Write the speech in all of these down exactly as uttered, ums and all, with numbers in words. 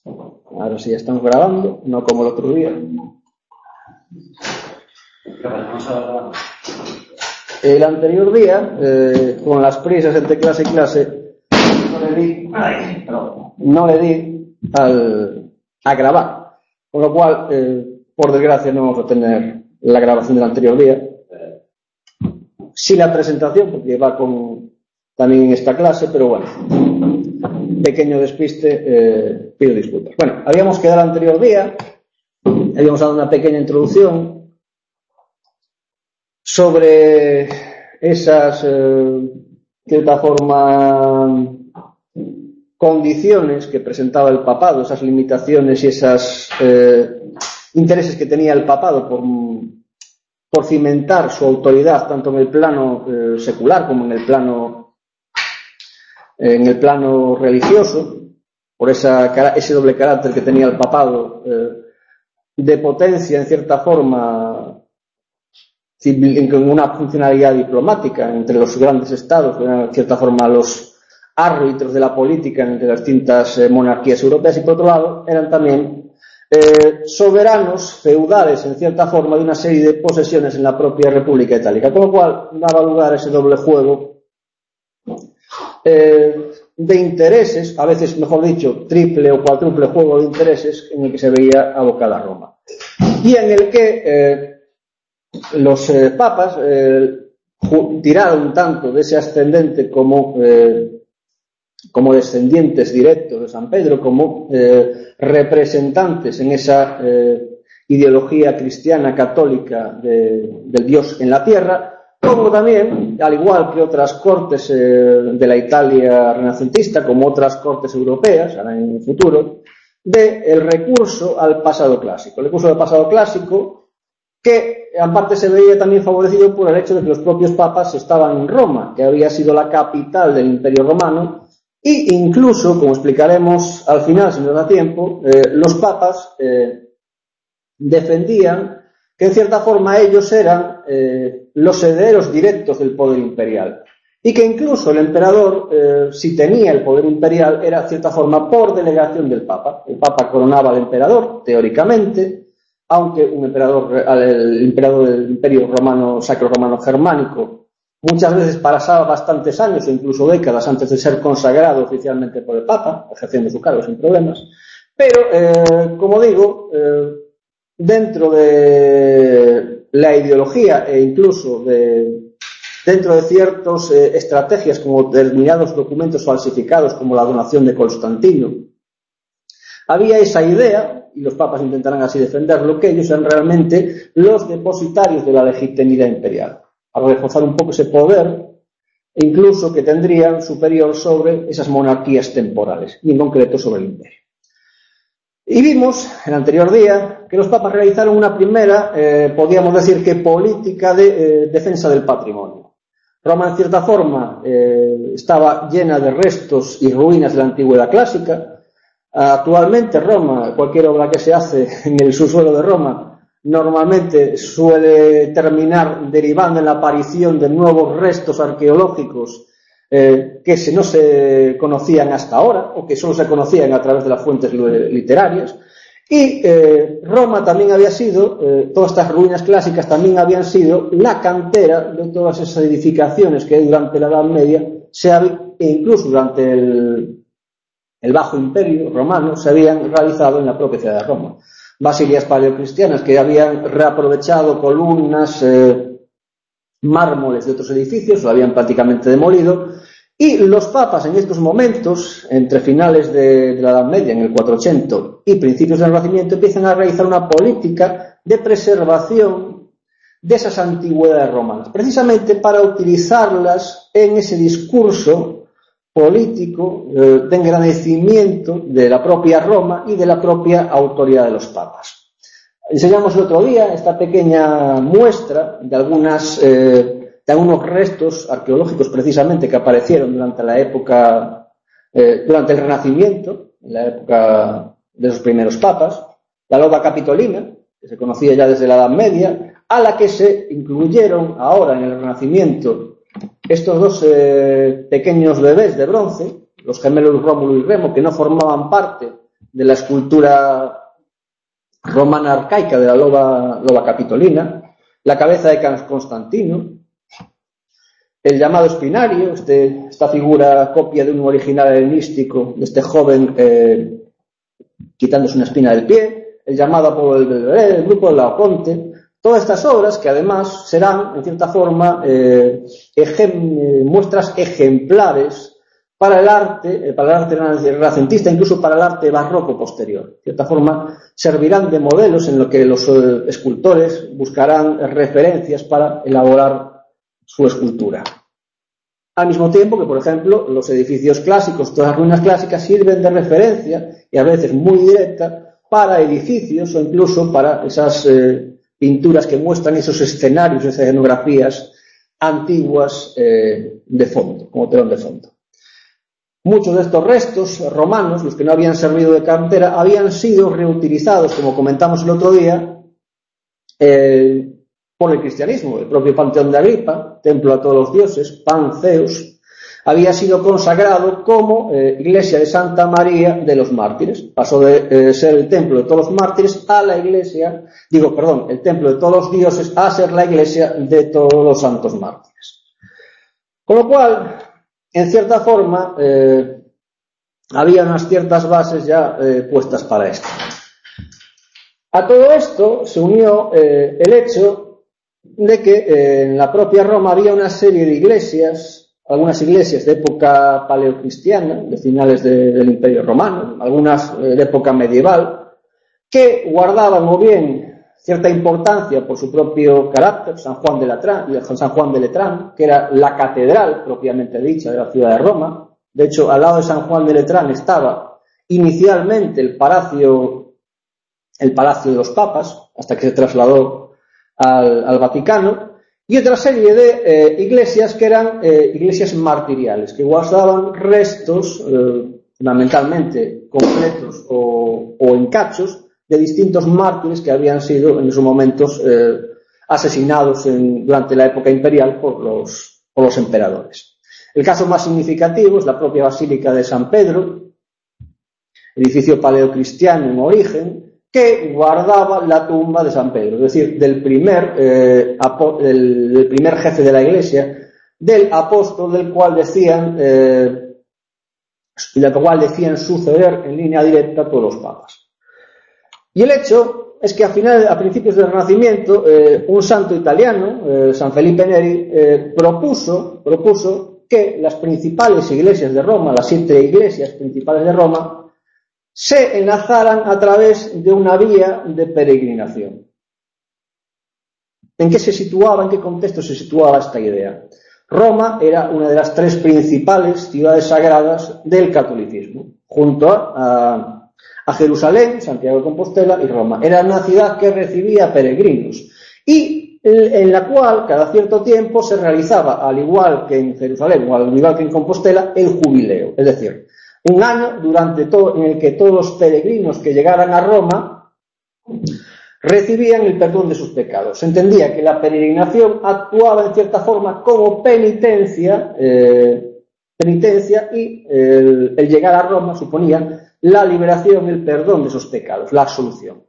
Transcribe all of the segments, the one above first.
Ahora sí ya estamos grabando, no como el otro día. El anterior día, eh, con las prisas entre clase y clase, no le di, ay, no, no le di al, a grabar. Con lo cual, eh, por desgracia, no vamos a tener la grabación del anterior día. Sí la presentación, porque va con también en esta clase, pero bueno, pequeño despiste, eh, pido disculpas. Bueno, habíamos quedado el anterior día, habíamos dado una pequeña introducción sobre esas, eh, de cierta forma, condiciones que presentaba el papado, esas limitaciones y esos eh, intereses que tenía el papado por, por cimentar su autoridad tanto en el plano eh, secular como en el plano en el plano religioso, por esa, ese doble carácter que tenía el papado, eh, de potencia en cierta forma, en una funcionalidad diplomática entre los grandes estados, que eran en cierta forma los árbitros de la política entre las distintas eh, monarquías europeas, y por otro lado eran también eh, soberanos feudales en cierta forma de una serie de posesiones en la propia República Itálica, con lo cual daba lugar a ese doble juego eh, de intereses, a veces mejor dicho triple o cuádruple juego de intereses en el que se veía abocada Roma, y en el que eh, los eh, papas eh, tiraron un tanto de ese ascendente como eh, como descendientes directos de San Pedro, como eh, representantes en esa eh, ideología cristiana católica de, del Dios en la tierra, como también, al igual que otras cortes eh, de la Italia renacentista, como otras cortes europeas, ahora en el futuro, de el recurso al pasado clásico. El recurso al pasado clásico que, aparte, se veía también favorecido por el hecho de que los propios papas estaban en Roma, que había sido la capital del Imperio Romano, y incluso, como explicaremos al final, si nos da tiempo, eh, los papas eh, defendían que en cierta forma ellos eran eh, los herederos directos del poder imperial, y que incluso el emperador, eh, si tenía el poder imperial, era en cierta forma por delegación del papa. El papa coronaba al emperador, teóricamente, aunque un emperador, el emperador del Imperio Romano, Sacro Romano Germánico, muchas veces pasaba bastantes años o incluso décadas antes de ser consagrado oficialmente por el Papa, ejerciendo su cargo sin problemas. Pero, eh, como digo, eh, dentro de la ideología e incluso de, dentro de ciertas eh, estrategias como determinados documentos falsificados como la donación de Constantino, había esa idea, y los papas intentarán así defenderlo, que ellos eran realmente los depositarios de la legitimidad imperial, para reforzar un poco ese poder, e incluso que tendrían superior sobre esas monarquías temporales, y en concreto sobre el imperio. Y vimos, el anterior día, que los papas realizaron una primera, eh, podríamos decir que política de eh, defensa del patrimonio. Roma, en cierta forma, eh, estaba llena de restos y ruinas de la antigüedad clásica. Actualmente Roma, cualquier obra que se hace en el subsuelo de Roma, normalmente suele terminar derivando en la aparición de nuevos restos arqueológicos eh, que se, no se conocían hasta ahora, o que solo se conocían a través de las fuentes literarias. Y eh, Roma también había sido, eh, todas estas ruinas clásicas también habían sido la cantera de todas esas edificaciones que durante la Edad Media, se habían, e incluso durante el el Bajo Imperio Romano, se habían realizado en la propia ciudad de Roma. Basilías paleocristianas que habían reaprovechado columnas, eh, mármoles de otros edificios, lo habían prácticamente demolido, y los papas en estos momentos, entre finales de, de la Edad Media, en el cuatrocientos, y principios del Renacimiento, empiezan a realizar una política de preservación de esas antigüedades romanas, precisamente para utilizarlas en ese discurso político eh, de engrandecimiento de la propia Roma y de la propia autoridad de los papas. Enseñamos el otro día esta pequeña muestra de algunas eh, de algunos restos arqueológicos precisamente que aparecieron durante la época eh, durante el Renacimiento, en la época de los primeros papas, la loba capitolina, que se conocía ya desde la Edad Media, a la que se incluyeron ahora en el Renacimiento estos dos eh, pequeños bebés de bronce, los gemelos Rómulo y Remo, que no formaban parte de la escultura romana arcaica de la loba, loba capitolina, la cabeza de Constantino, el llamado espinario, este, esta figura copia de un original helenístico de este joven eh, quitándose una espina del pie, el llamado Apolo del Belvedere, el grupo de Laoconte, todas estas obras que además serán, en cierta forma, eh, ejem, eh, muestras ejemplares para el arte, eh, para el arte renacentista, incluso para el arte barroco posterior. De cierta forma, servirán de modelos en lo que los eh, escultores buscarán referencias para elaborar su escultura. Al mismo tiempo que, por ejemplo, los edificios clásicos, todas las ruinas clásicas sirven de referencia, y a veces muy directa, para edificios o incluso para esas eh, pinturas que muestran esos escenarios, esas escenografías antiguas eh, de fondo, como telón de fondo. Muchos de estos restos romanos, los que no habían servido de cantera, habían sido reutilizados, como comentamos el otro día, eh, por el cristianismo. El propio Panteón de Agripa, templo a todos los dioses, Panceos, había sido consagrado como eh, iglesia de Santa María de los Mártires. Pasó de eh, ser el templo de todos los mártires a la iglesia, digo, perdón, el templo de todos los dioses a ser la iglesia de todos los santos mártires. Con lo cual, en cierta forma, eh, había unas ciertas bases ya eh, puestas para esto. A todo esto se unió eh, el hecho de que eh, en la propia Roma había una serie de iglesias, algunas iglesias de época paleocristiana, de finales de, del Imperio Romano, algunas eh, de época medieval, que guardaban o bien cierta importancia por su propio carácter, San Juan de Letrán, San Juan de Letrán, que era la catedral propiamente dicha de la ciudad de Roma. De hecho, al lado de San Juan de Letrán estaba inicialmente el palacio, el palacio de los papas, hasta que se trasladó al, al Vaticano, y otra serie de eh, iglesias que eran eh, iglesias martiriales, que guardaban restos, eh, fundamentalmente completos o, o en cachos, de distintos mártires que habían sido en esos momentos eh, asesinados en, durante la época imperial por los, por los emperadores. El caso más significativo es la propia Basílica de San Pedro, edificio paleocristiano en origen, que guardaba la tumba de San Pedro, es decir, del primer, eh, del, del primer jefe de la Iglesia, del apóstol del cual decían, eh, del cual decían suceder en línea directa a todos los papas. Y el hecho es que a, final, a principios del Renacimiento, eh, un santo italiano, eh, San Felipe Neri, eh, propuso, propuso que las principales iglesias de Roma, las siete iglesias principales de Roma, se enlazaran a través de una vía de peregrinación. ¿En qué se situaba, en qué contexto se situaba esta idea? Roma era una de las tres principales ciudades sagradas del catolicismo, junto a, a, a Jerusalén, Santiago de Compostela y Roma. Era una ciudad que recibía peregrinos y en la cual cada cierto tiempo se realizaba, al igual que en Jerusalén o al igual que en Compostela, el jubileo, es decir, un año durante todo, en el que todos los peregrinos que llegaran a Roma recibían el perdón de sus pecados. Se entendía que la peregrinación actuaba en cierta forma como penitencia, eh, penitencia y el, el llegar a Roma suponía la liberación, el perdón de esos pecados, la absolución.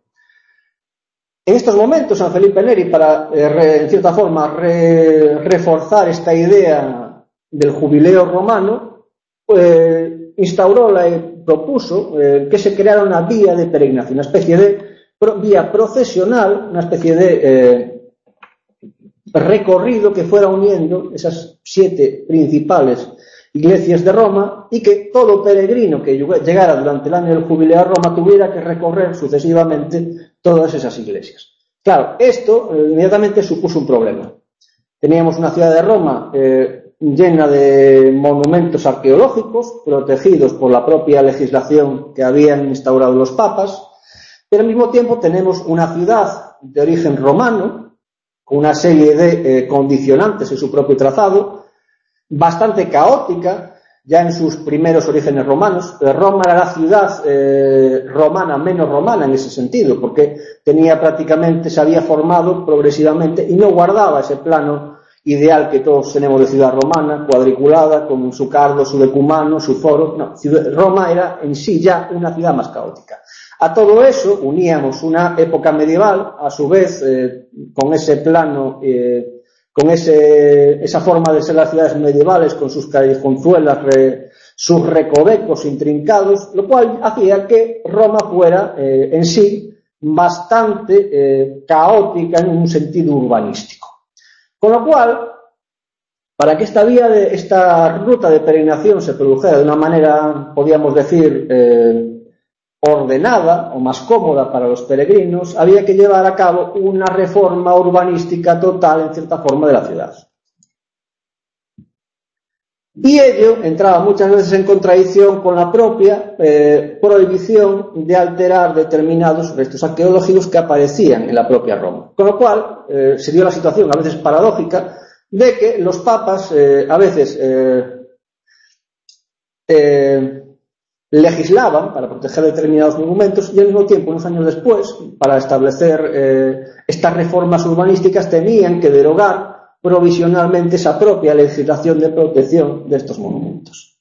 En estos momentos, San Felipe Neri, para eh, re, en cierta forma re, reforzar esta idea del jubileo romano, pues instauró la, propuso eh, que se creara una vía de peregrinación, una especie de pro, vía procesional, una especie de eh, recorrido que fuera uniendo esas siete principales iglesias de Roma y que todo peregrino que llegara durante el año del jubileo a Roma tuviera que recorrer sucesivamente todas esas iglesias. Claro, esto eh, inmediatamente supuso un problema. Teníamos una ciudad de Roma eh, llena de monumentos arqueológicos protegidos por la propia legislación que habían instaurado los papas, pero al mismo tiempo tenemos una ciudad de origen romano con una serie de eh, condicionantes en su propio trazado, bastante caótica ya en sus primeros orígenes romanos. Roma era la ciudad eh, romana menos romana en ese sentido, porque tenía prácticamente, se había formado progresivamente y no guardaba ese plano ideal que todos tenemos de ciudad romana, cuadriculada, con su cardo, su decumano, su foro. No, Roma era en sí ya una ciudad más caótica. A todo eso uníamos una época medieval, a su vez, eh, con ese plano, eh, con ese, esa forma de ser las ciudades medievales, con sus callejonzuelas, re, sus recovecos intrincados, lo cual hacía que Roma fuera eh, en sí bastante eh, caótica en un sentido urbanístico. Con lo cual, para que esta vía de esta ruta de peregrinación se produjera de una manera, podríamos decir, eh, ordenada o más cómoda para los peregrinos, había que llevar a cabo una reforma urbanística total en cierta forma de la ciudad. Y ello entraba muchas veces en contradicción con la propia eh, prohibición de alterar determinados restos arqueológicos que aparecían en la propia Roma. Con lo cual eh, se dio la situación a veces paradójica de que los papas eh, a veces eh, eh, legislaban para proteger determinados monumentos y al mismo tiempo, unos años después, para establecer eh, estas reformas urbanísticas, tenían que derogar provisionalmente esa propia legislación de protección de estos monumentos.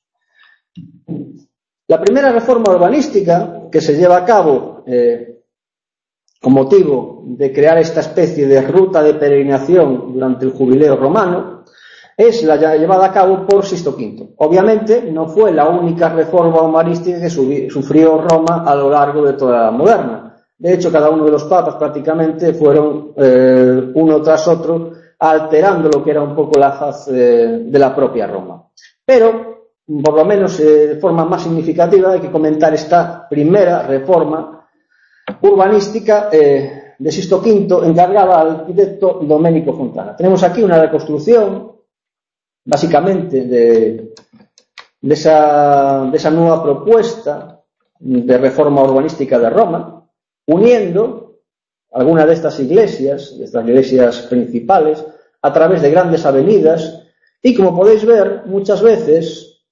La primera reforma urbanística que se lleva a cabo eh, con motivo de crear esta especie de ruta de peregrinación durante el jubileo romano es la llevada a cabo por Sixto quinto. Obviamente no fue la única reforma humanística que sufrió Roma a lo largo de toda la moderna. De hecho, cada uno de los papas prácticamente fueron eh, uno tras otro alterando lo que era un poco la faz eh, de la propia Roma. Pero, por lo menos eh, de forma más significativa, hay que comentar esta primera reforma urbanística eh, de Sixto quinto encargada al arquitecto Domenico Fontana. Tenemos aquí una reconstrucción básicamente de, de, esa, de esa nueva propuesta de reforma urbanística de Roma, uniendo algunas de estas iglesias, de estas iglesias principales, a través de grandes avenidas y, como podéis ver, muchas veces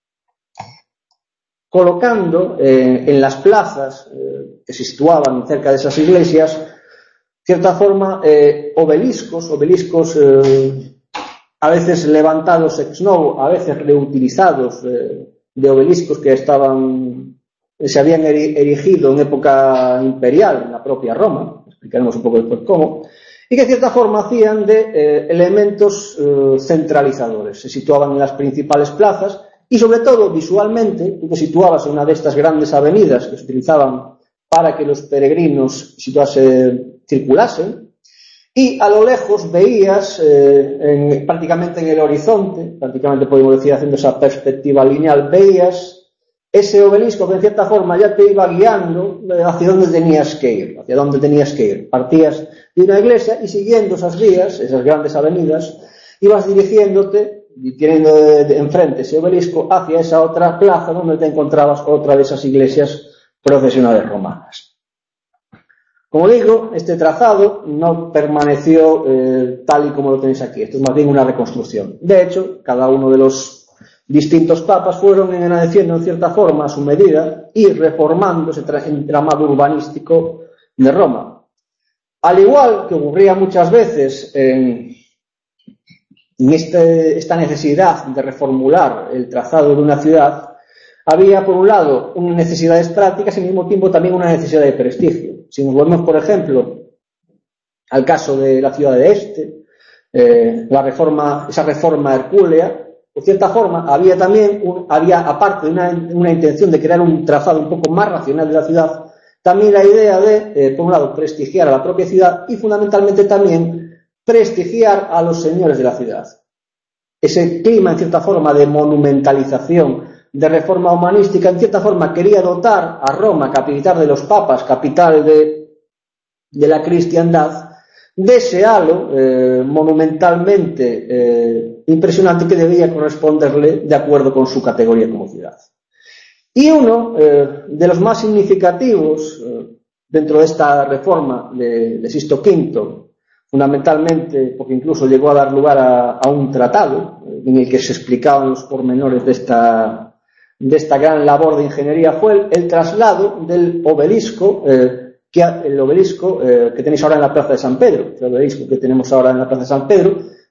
colocando eh, en las plazas eh, que se situaban cerca de esas iglesias, cierta forma, eh, obeliscos, obeliscos eh, a veces levantados ex novo, a veces reutilizados eh, de obeliscos que estaban, se habían erigido en época imperial en la propia Roma, explicaremos un poco después cómo, y que de cierta forma hacían de eh, elementos eh, centralizadores. Se situaban en las principales plazas y, sobre todo, visualmente, tú te situabas en una de estas grandes avenidas que se utilizaban para que los peregrinos situase, circulasen, y a lo lejos veías, eh, en, prácticamente en el horizonte, prácticamente podemos decir haciendo esa perspectiva lineal, veías ese obelisco que en cierta forma ya te iba guiando hacia dónde tenías que ir, hacia dónde tenías que ir. Partías de una iglesia y siguiendo esas vías, esas grandes avenidas, ibas dirigiéndote y teniendo de, de enfrente ese obelisco hacia esa otra plaza donde te encontrabas otra de esas iglesias procesionales romanas. Como digo, este trazado no permaneció eh, tal y como lo tenéis aquí. Esto es más bien una reconstrucción. De hecho, cada uno de los distintos papas fueron engrandeciendo en cierta forma a su medida y reformando ese entramado urbanístico de Roma. Al igual que ocurría muchas veces en, en este, esta necesidad de reformular el trazado de una ciudad, había por un lado unas necesidades prácticas y al mismo tiempo también una necesidad de prestigio. Si nos volvemos, por ejemplo, al caso de la ciudad de Este, eh, la reforma, esa reforma hercúlea, de cierta forma había también, un, había aparte de una, una intención de crear un trazado un poco más racional de la ciudad, también la idea de, eh, por un lado, prestigiar a la propia ciudad y fundamentalmente también prestigiar a los señores de la ciudad. Ese clima, en cierta forma, de monumentalización, de reforma humanística, en cierta forma quería dotar a Roma, capital de los papas, capital de, de la cristiandad, de ese halo eh, monumentalmente eh, impresionante que debía corresponderle de acuerdo con su categoría como ciudad. Y uno eh, de los más significativos eh, dentro de esta reforma de, de Sixto quinto, fundamentalmente porque incluso llegó a dar lugar a, a un tratado eh, en el que se explicaban los pormenores de esta de esta gran labor de ingeniería, fue el, el traslado del obelisco, eh, que, el obelisco eh, que tenéis ahora en la Plaza de San Pedro, el obelisco que tenemos ahora en la Plaza de San Pedro,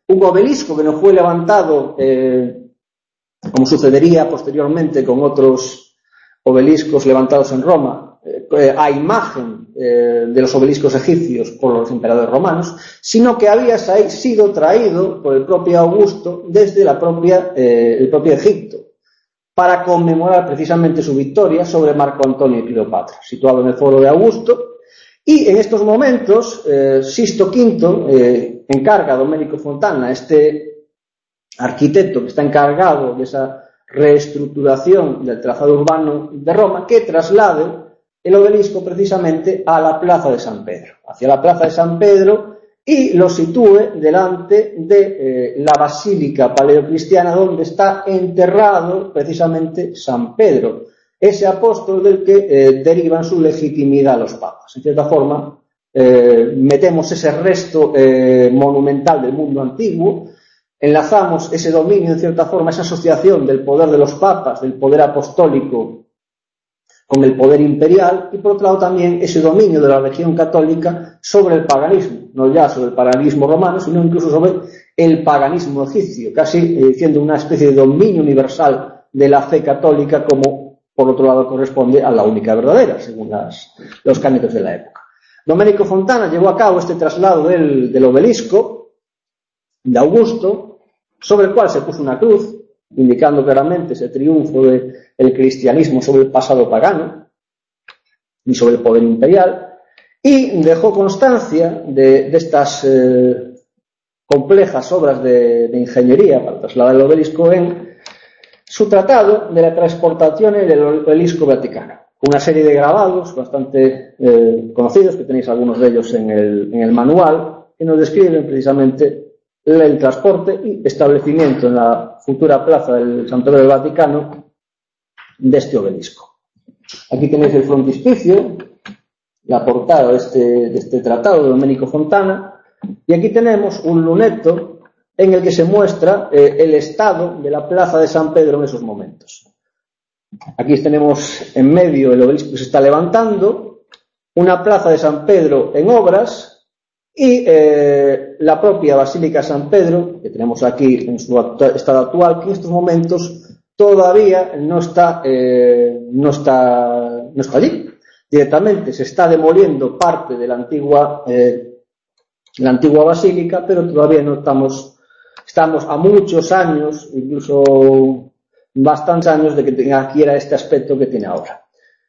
un obelisco que no fue levantado, eh, como sucedería posteriormente con otros obeliscos levantados en Roma, eh, a imagen eh, de los obeliscos egipcios por los emperadores romanos, sino que había sido traído por el propio Augusto desde la propia, eh, el propio Egipto, para conmemorar precisamente su victoria sobre Marco Antonio y Cleopatra, situado en el Foro de Augusto. Y en estos momentos, eh, Sisto quinto eh, encarga a Domenico Fontana, este arquitecto que está encargado de esa reestructuración del trazado urbano de Roma, que traslade el obelisco precisamente a la Plaza de San Pedro, hacia la Plaza de San Pedro, y lo sitúe delante de eh, la Basílica Paleocristiana, donde está enterrado precisamente San Pedro, ese apóstol del que eh, derivan su legitimidad los papas. En cierta forma, eh, metemos ese resto eh, monumental del mundo antiguo, enlazamos ese dominio, en cierta forma, esa asociación del poder de los papas, del poder apostólico con el poder imperial, y por otro lado también ese dominio de la religión católica sobre el paganismo, no ya sobre el paganismo romano, sino incluso sobre el paganismo egipcio, casi eh, siendo una especie de dominio universal de la fe católica, como por otro lado corresponde a la única verdadera, según las, los cánones de la época. Domenico Fontana llevó a cabo este traslado del, del obelisco de Augusto, sobre el cual se puso una cruz, indicando claramente ese triunfo del cristianismo sobre el pasado pagano y sobre el poder imperial, y dejó constancia de, de estas eh, complejas obras de, de ingeniería para trasladar el obelisco en su tratado de la transportación del obelisco vaticano, una serie de grabados bastante eh, conocidos, que tenéis algunos de ellos en el, en el manual, que nos describen precisamente el transporte y establecimiento en la futura plaza del San Pedro del Vaticano de este obelisco. Aquí tenéis el frontispicio, la portada de este, de este tratado de Domenico Fontana, y aquí tenemos un luneto en el que se muestra eh, el estado de la plaza de San Pedro en esos momentos. Aquí tenemos en medio el obelisco que se está levantando, una plaza de San Pedro en obras, y eh, la propia Basílica San Pedro, que tenemos aquí en su actu- estado actual, que en estos momentos todavía no está, eh, no está, no está allí. Directamente se está demoliendo parte de la antigua, eh, la antigua basílica, pero todavía no estamos, estamos a muchos años, incluso bastantes años, de que tenga, adquiera este aspecto que tiene ahora.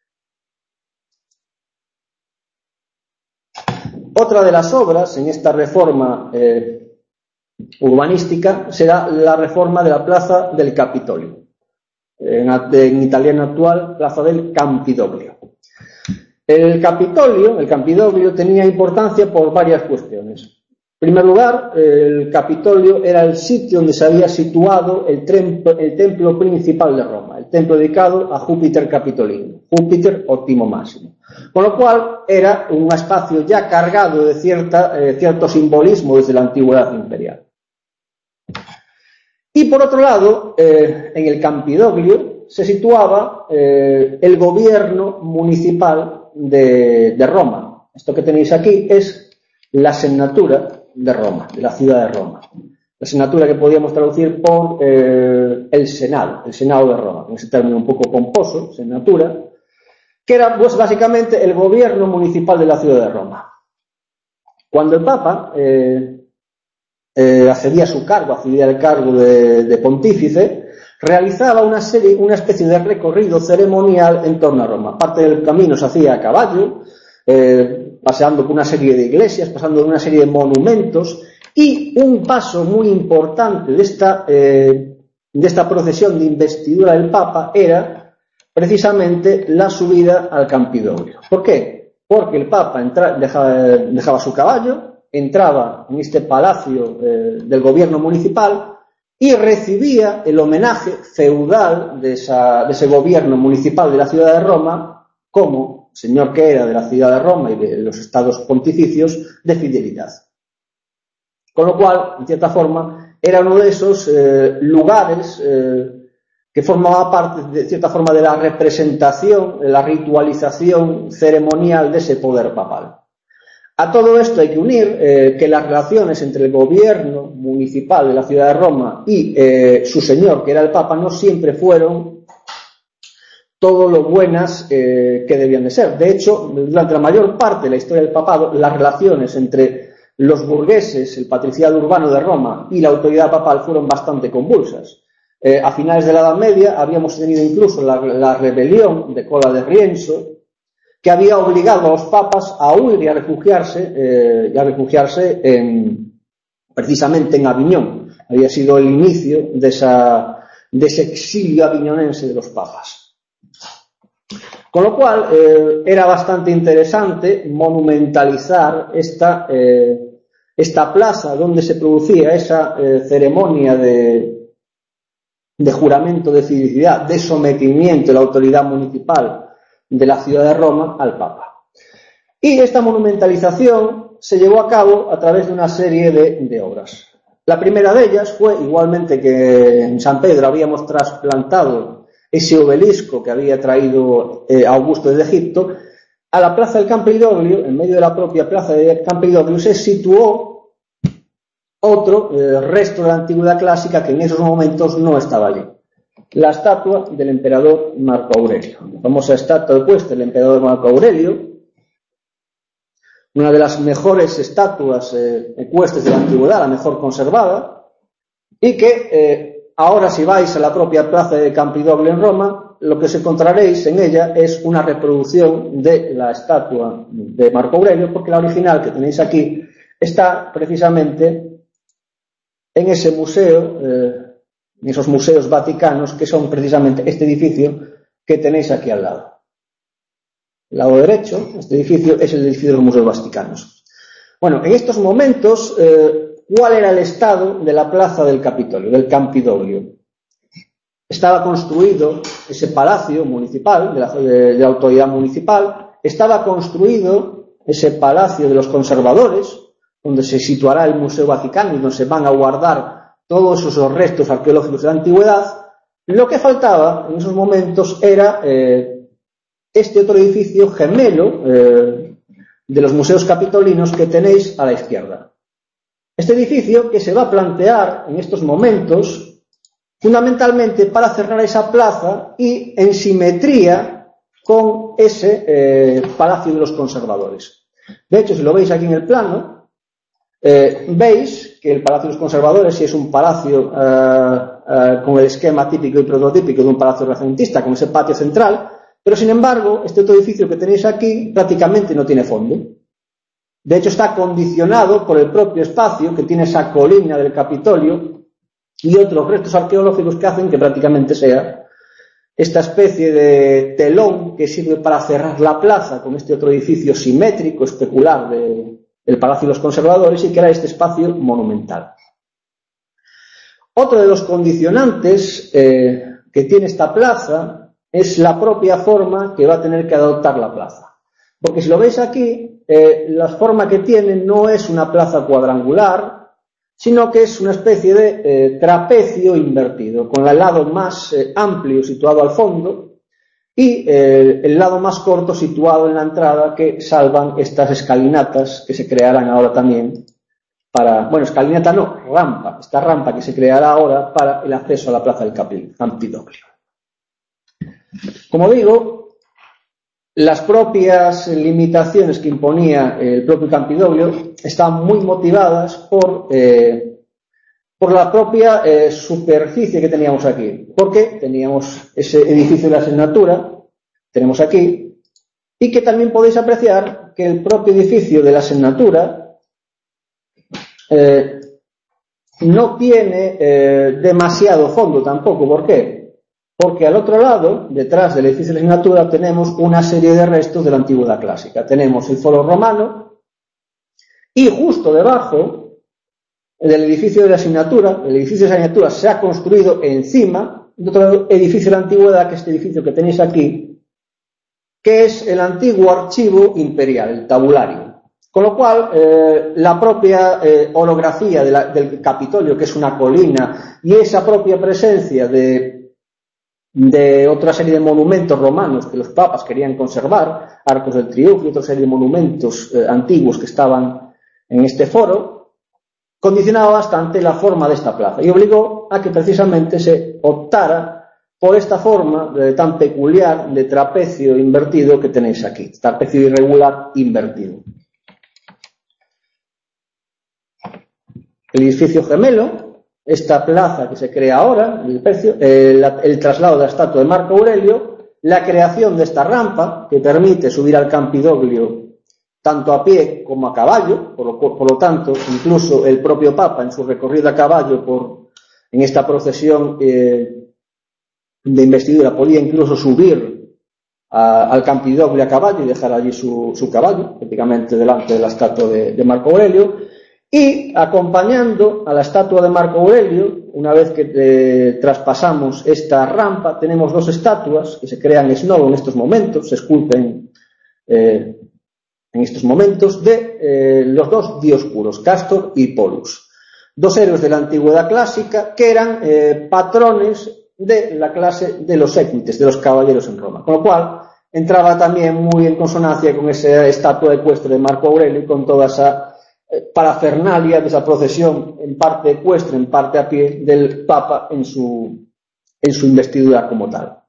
Otra de las obras en esta reforma eh, urbanística será la reforma de la Plaza del Capitolio, en, en italiano actual, Plaza del Campidoglio. El Capitolio, el Campidoglio tenía importancia por varias cuestiones. En primer lugar, el Capitolio era el sitio donde se había situado el, el templo principal de Roma, el templo dedicado a Júpiter Capitolino, Júpiter óptimo máximo. Con lo cual era un espacio ya cargado de cierta, eh, cierto simbolismo desde la antigüedad imperial. Y por otro lado, eh, en el Campidoglio se situaba eh, el gobierno municipal de, de Roma. Esto que tenéis aquí es la senatura de Roma, de la ciudad de Roma. La senatura que podíamos traducir por eh, el Senado, el Senado de Roma, en ese término un poco pomposo, senatura, que era pues básicamente el gobierno municipal de la ciudad de Roma. Cuando el Papa eh, eh, accedía a su cargo, accedía al cargo de, de pontífice, realizaba una serie, una especie de recorrido ceremonial en torno a Roma. Parte del camino se hacía a caballo, eh, paseando por una serie de iglesias, pasando por una serie de monumentos, y un paso muy importante de esta, eh, de esta procesión de investidura del Papa era precisamente la subida al Campidoglio. ¿Por qué? Porque el Papa entra, dejaba, dejaba su caballo, entraba en este palacio eh, del gobierno municipal y recibía el homenaje feudal de, esa, de ese gobierno municipal de la ciudad de Roma como señor que era de la ciudad de Roma y de los estados pontificios de fidelidad. Con lo cual, en cierta forma, era uno de esos eh, lugares eh, que formaba parte, de cierta forma, de la representación, de la ritualización ceremonial de ese poder papal. A todo esto hay que unir eh, que las relaciones entre el gobierno municipal de la ciudad de Roma y eh, su señor, que era el Papa, no siempre fueron todo lo buenas eh, que debían de ser. De hecho, durante la mayor parte de la historia del papado, las relaciones entre los burgueses, el patriciado urbano de Roma y la autoridad papal fueron bastante convulsas. Eh, a finales de la Edad Media habíamos tenido incluso la, la rebelión de Cola de Rienzo, que había obligado a los papas a huir y a refugiarse, eh, y a refugiarse en, precisamente en Aviñón. Había sido el inicio de, esa, de ese exilio aviñonense de los papas. Con lo cual, eh, era bastante interesante monumentalizar esta, eh, esta plaza donde se producía esa eh, ceremonia de, de juramento de fidelicidad, de sometimiento de la autoridad municipal de la ciudad de Roma al Papa. Y esta monumentalización se llevó a cabo a través de una serie de, de obras. La primera de ellas fue, igualmente que en San Pedro habíamos trasplantado ese obelisco que había traído eh, Augusto desde Egipto, a la plaza del Campidoglio, en medio de la propia plaza del Campidoglio, se situó otro eh, resto de la antigüedad clásica que en esos momentos no estaba allí. La estatua del emperador Marco Aurelio. La famosa estatua puesta del emperador Marco Aurelio, una de las mejores estatuas eh, ecuestres de la antigüedad, la mejor conservada, y que eh, ahora si vais a la propia plaza de Campidoglio en Roma, lo que os encontraréis en ella es una reproducción de la estatua de Marco Aurelio, porque la original que tenéis aquí está precisamente en ese museo, eh, en esos museos vaticanos, que son precisamente este edificio que tenéis aquí al lado. El lado derecho, este edificio, es el edificio de los museos vaticanos. Bueno, en estos momentos, eh, ¿cuál era el estado de la plaza del Capitolio, del Campidoglio? Estaba construido ese palacio municipal, de la, de, de la autoridad municipal, estaba construido ese palacio de los conservadores, donde se situará el Museo Vaticano y donde se van a guardar todos esos restos arqueológicos de la antigüedad. Lo que faltaba en esos momentos era eh, este otro edificio gemelo eh, de los museos capitolinos que tenéis a la izquierda. Este edificio que se va a plantear en estos momentos fundamentalmente para cerrar esa plaza y en simetría con ese eh, Palacio de los Conservadores. De hecho, si lo veis aquí en el plano, Eh, veis que el Palacio de los Conservadores sí es un palacio eh, eh, con el esquema típico y prototípico de un palacio renacentista, con ese patio central, pero sin embargo este otro edificio que tenéis aquí prácticamente no tiene fondo. De hecho está condicionado por el propio espacio que tiene esa colina del Capitolio y otros restos arqueológicos que hacen que prácticamente sea esta especie de telón que sirve para cerrar la plaza con este otro edificio simétrico, especular de el Palacio de los Conservadores, y que era este espacio monumental. Otro de los condicionantes eh, que tiene esta plaza es la propia forma que va a tener que adoptar la plaza. Porque si lo veis aquí, eh, la forma que tiene no es una plaza cuadrangular, sino que es una especie de eh, trapecio invertido, con el lado más eh, amplio situado al fondo y eh, el lado más corto situado en la entrada, que salvan estas escalinatas que se crearán ahora también para, bueno, escalinata no, rampa, esta rampa que se creará ahora para el acceso a la plaza del Campidoglio. Como digo, las propias limitaciones que imponía el propio Campidoglio estaban muy motivadas por, eh, por la propia eh, superficie que teníamos aquí, porque teníamos ese edificio de la Senatura, tenemos aquí, y que también podéis apreciar que el propio edificio de la Senatura eh, no tiene eh, demasiado fondo tampoco. ¿Por qué? Porque al otro lado, detrás del edificio de la Senatura, tenemos una serie de restos de la antigüedad clásica. Tenemos el foro romano y justo debajo del edificio de la Asignatura, el edificio de la Asignatura se ha construido encima de otro edificio de la antigüedad, que es este edificio que tenéis aquí, que es el antiguo archivo imperial, el tabulario. Con lo cual, eh, la propia eh, orografía de la, del Capitolio, que es una colina, y esa propia presencia de, de otra serie de monumentos romanos que los papas querían conservar, Arcos del Triunfo y otra serie de monumentos eh, antiguos que estaban en este foro, condicionaba bastante la forma de esta plaza y obligó a que precisamente se optara por esta forma de, tan peculiar de trapecio invertido que tenéis aquí, trapecio irregular invertido. El edificio gemelo, esta plaza que se crea ahora, el, precio, el, el traslado de la estatua de Marco Aurelio, la creación de esta rampa que permite subir al Campidoglio tanto a pie como a caballo, por lo, por lo tanto, incluso el propio Papa en su recorrido a caballo por, en esta procesión eh, de investidura podía incluso subir a, al Campidoglio a caballo y dejar allí su, su caballo, prácticamente delante de la estatua de, de Marco Aurelio. Y acompañando a la estatua de Marco Aurelio, una vez que eh, traspasamos esta rampa, tenemos dos estatuas que se crean ex novo en estos momentos, se esculpen eh, en estos momentos, de eh, los dos dioscuros, Castor y Polus. Dos héroes de la antigüedad clásica que eran eh, patrones de la clase de los equites, de los caballeros en Roma. Con lo cual, entraba también muy en consonancia con esa estatua ecuestre de Marco Aurelio y con toda esa parafernalia de esa procesión, en parte ecuestre, en parte a pie, del Papa en su, en su investidura como tal.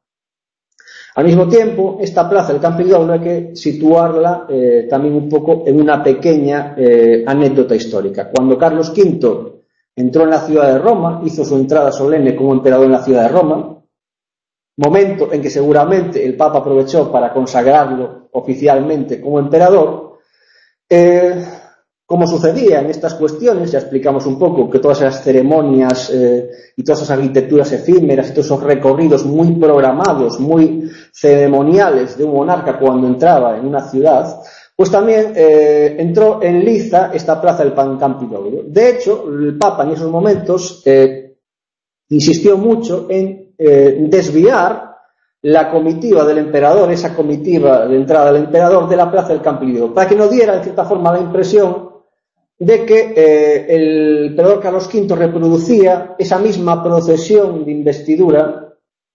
Al mismo tiempo, esta plaza del Campidoglio hay que situarla eh, también un poco en una pequeña eh, anécdota histórica. Cuando Carlos quinto entró en la ciudad de Roma, hizo su entrada solemne como emperador en la ciudad de Roma, momento en que seguramente el Papa aprovechó para consagrarlo oficialmente como emperador. eh, Como sucedía en estas cuestiones, ya explicamos un poco que todas esas ceremonias eh, y todas esas arquitecturas efímeras y todos esos recorridos muy programados, muy ceremoniales de un monarca cuando entraba en una ciudad, pues también eh, entró en liza esta plaza del Campidoglio. De hecho, el Papa en esos momentos eh, insistió mucho en eh, desviar la comitiva del emperador, esa comitiva de entrada del emperador, de la plaza del Campidoglio, para que no diera en cierta forma la impresión de que eh, el emperador Carlos quinto reproducía esa misma procesión de investidura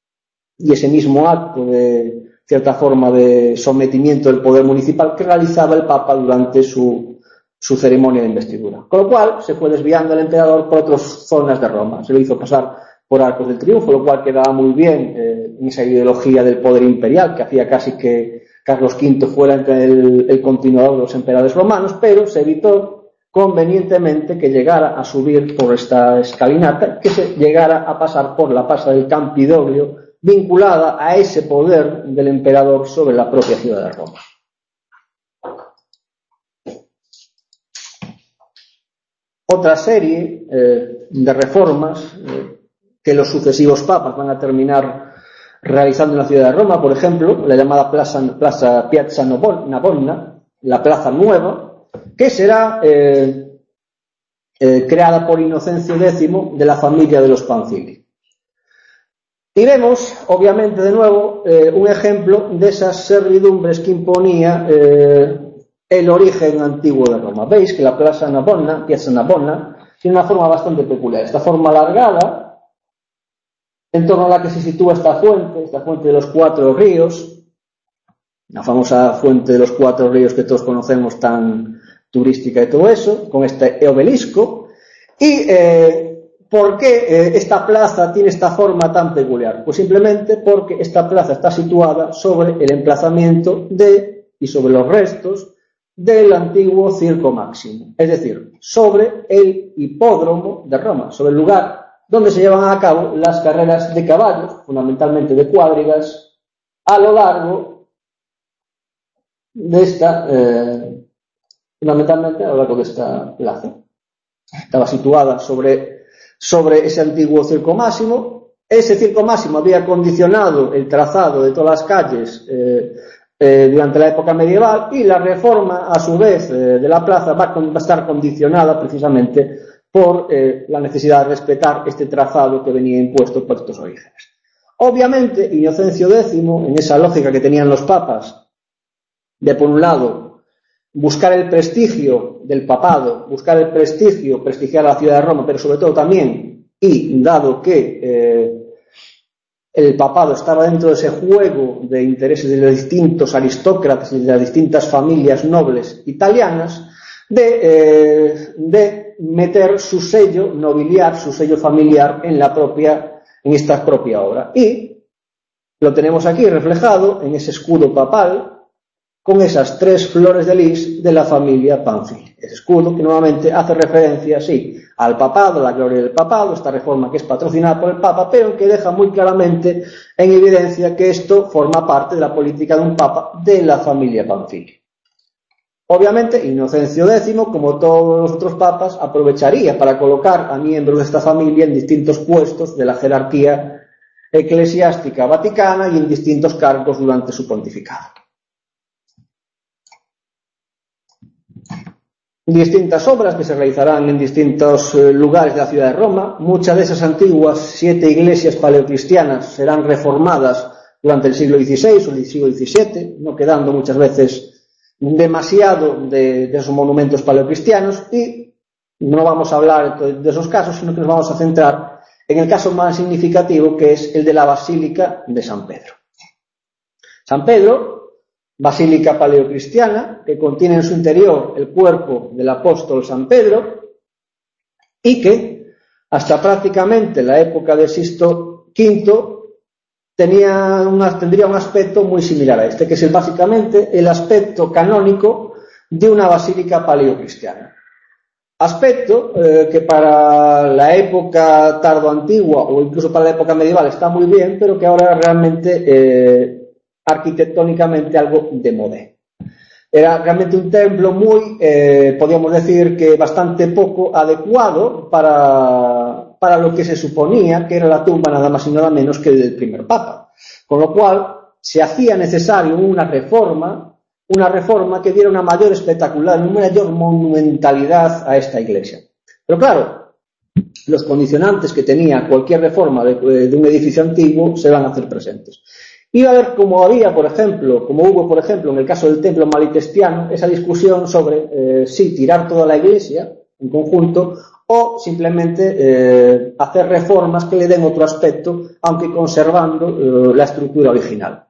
y ese mismo acto de cierta forma de sometimiento del poder municipal que realizaba el Papa durante su, su ceremonia de investidura. Con lo cual se fue desviando el emperador por otras zonas de Roma. Se lo hizo pasar por Arcos del Triunfo, lo cual quedaba muy bien eh, en esa ideología del poder imperial que hacía casi que Carlos quinto fuera el, el continuador de los emperadores romanos, pero se evitó convenientemente que llegara a subir por esta escalinata, que se llegara a pasar por la plaza del Campidoglio, vinculada a ese poder del emperador sobre la propia ciudad de Roma. Otra serie eh, de reformas eh, que los sucesivos papas van a terminar realizando en la ciudad de Roma, por ejemplo, la llamada plaza, plaza Piazza Navona, la plaza nueva, que será eh, eh, creada por Inocencio décimo de la familia de los Pancili. Y vemos, obviamente, de nuevo, eh, un ejemplo de esas servidumbres que imponía eh, el origen antiguo de Roma. Veis que la Plaza Navona, Piazza Navona, tiene una forma bastante peculiar. Esta forma alargada, en torno a la que se sitúa esta fuente, esta fuente de los cuatro ríos, la famosa fuente de los cuatro ríos que todos conocemos, tan turística y todo eso, con este obelisco. Y eh, ¿por qué eh, esta plaza tiene esta forma tan peculiar? Pues simplemente porque esta plaza está situada sobre el emplazamiento de y sobre los restos del antiguo Circo Máximo, es decir, sobre el hipódromo de Roma, sobre el lugar donde se llevan a cabo las carreras de caballos, fundamentalmente de cuadrigas, a lo largo de esta eh, fundamentalmente a lo largo de esta plaza. Estaba situada sobre, sobre ese antiguo Circo Máximo. Ese Circo Máximo había condicionado el trazado de todas las calles eh, eh, durante la época medieval, y la reforma, a su vez, eh, de la plaza va, con, va a estar condicionada precisamente por eh, la necesidad de respetar este trazado que venía impuesto por estos orígenes. Obviamente, Inocencio décimo, en esa lógica que tenían los papas, de por un lado, buscar el prestigio del papado, buscar el prestigio, prestigiar a la ciudad de Roma, pero sobre todo también, y dado que eh, el papado estaba dentro de ese juego de intereses de los distintos aristócratas y de las distintas familias nobles italianas, de, eh, de meter su sello nobiliar, su sello familiar en la propia, en esta propia obra. Y lo tenemos aquí reflejado en ese escudo papal con esas tres flores de lis de la familia Pamphili. Ese escudo que nuevamente hace referencia, sí, al papado, a la gloria del papado, esta reforma que es patrocinada por el Papa, pero que deja muy claramente en evidencia que esto forma parte de la política de un Papa de la familia Pamphili. Obviamente, Inocencio décimo, como todos los otros papas, aprovecharía para colocar a miembros de esta familia en distintos puestos de la jerarquía eclesiástica vaticana y en distintos cargos durante su pontificado. Distintas obras que se realizarán en distintos lugares de la ciudad de Roma. Muchas de esas antiguas siete iglesias paleocristianas serán reformadas durante el siglo dieciséis o el siglo diecisiete, no quedando muchas veces demasiado de, de esos monumentos paleocristianos, y no vamos a hablar de esos casos, sino que nos vamos a centrar en el caso más significativo, que es el de la Basílica de San Pedro. San Pedro, basílica paleocristiana, que contiene en su interior el cuerpo del apóstol San Pedro, y que hasta prácticamente la época de Sixto quinto tenía una, tendría un aspecto muy similar a este, que es básicamente el aspecto canónico de una basílica paleocristiana. Aspecto eh, que para la época tardoantigua o incluso para la época medieval está muy bien, pero que ahora realmente eh, arquitectónicamente algo demodé. Era realmente un templo muy, eh, podríamos decir que bastante poco adecuado para, para lo que se suponía que era la tumba nada más y nada menos que del primer papa. Con lo cual se hacía necesario una reforma, una reforma que diera una mayor espectacularidad, una mayor monumentalidad a esta iglesia. Pero claro, los condicionantes que tenía cualquier reforma de, de un edificio antiguo se van a hacer presentes. Iba a haber, como había, por ejemplo, como hubo, por ejemplo, en el caso del templo malitestiano, esa discusión sobre eh, si tirar toda la iglesia en conjunto o simplemente eh, hacer reformas que le den otro aspecto, aunque conservando eh, la estructura original.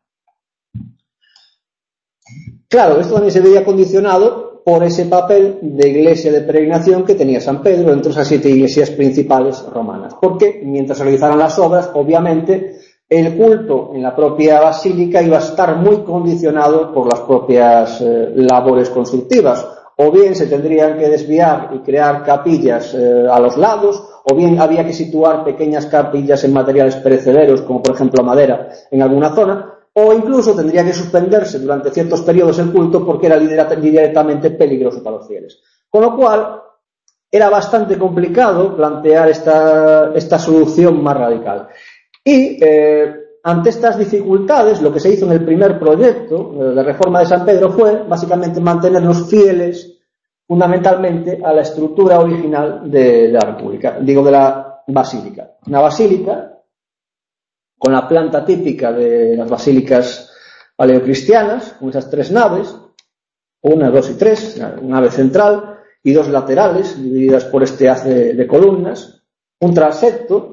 Claro, esto también se veía condicionado por ese papel de iglesia de peregrinación que tenía San Pedro entre esas siete iglesias principales romanas, porque mientras se realizaran las obras, obviamente, el culto en la propia basílica iba a estar muy condicionado por las propias eh, labores constructivas. O bien se tendrían que desviar y crear capillas eh, a los lados, o bien había que situar pequeñas capillas en materiales perecederos, como por ejemplo madera, en alguna zona, o incluso tendría que suspenderse durante ciertos periodos el culto porque era directamente peligroso para los fieles. Con lo cual, era bastante complicado plantear esta, esta solución más radical. Y eh, ante estas dificultades, lo que se hizo en el primer proyecto de reforma de San Pedro fue básicamente mantenernos fieles fundamentalmente a la estructura original de la República, digo de la basílica. Una basílica con la planta típica de las basílicas paleocristianas, con esas tres naves, una, dos y tres, una nave central y dos laterales divididas por este haz de, de columnas, un transepto,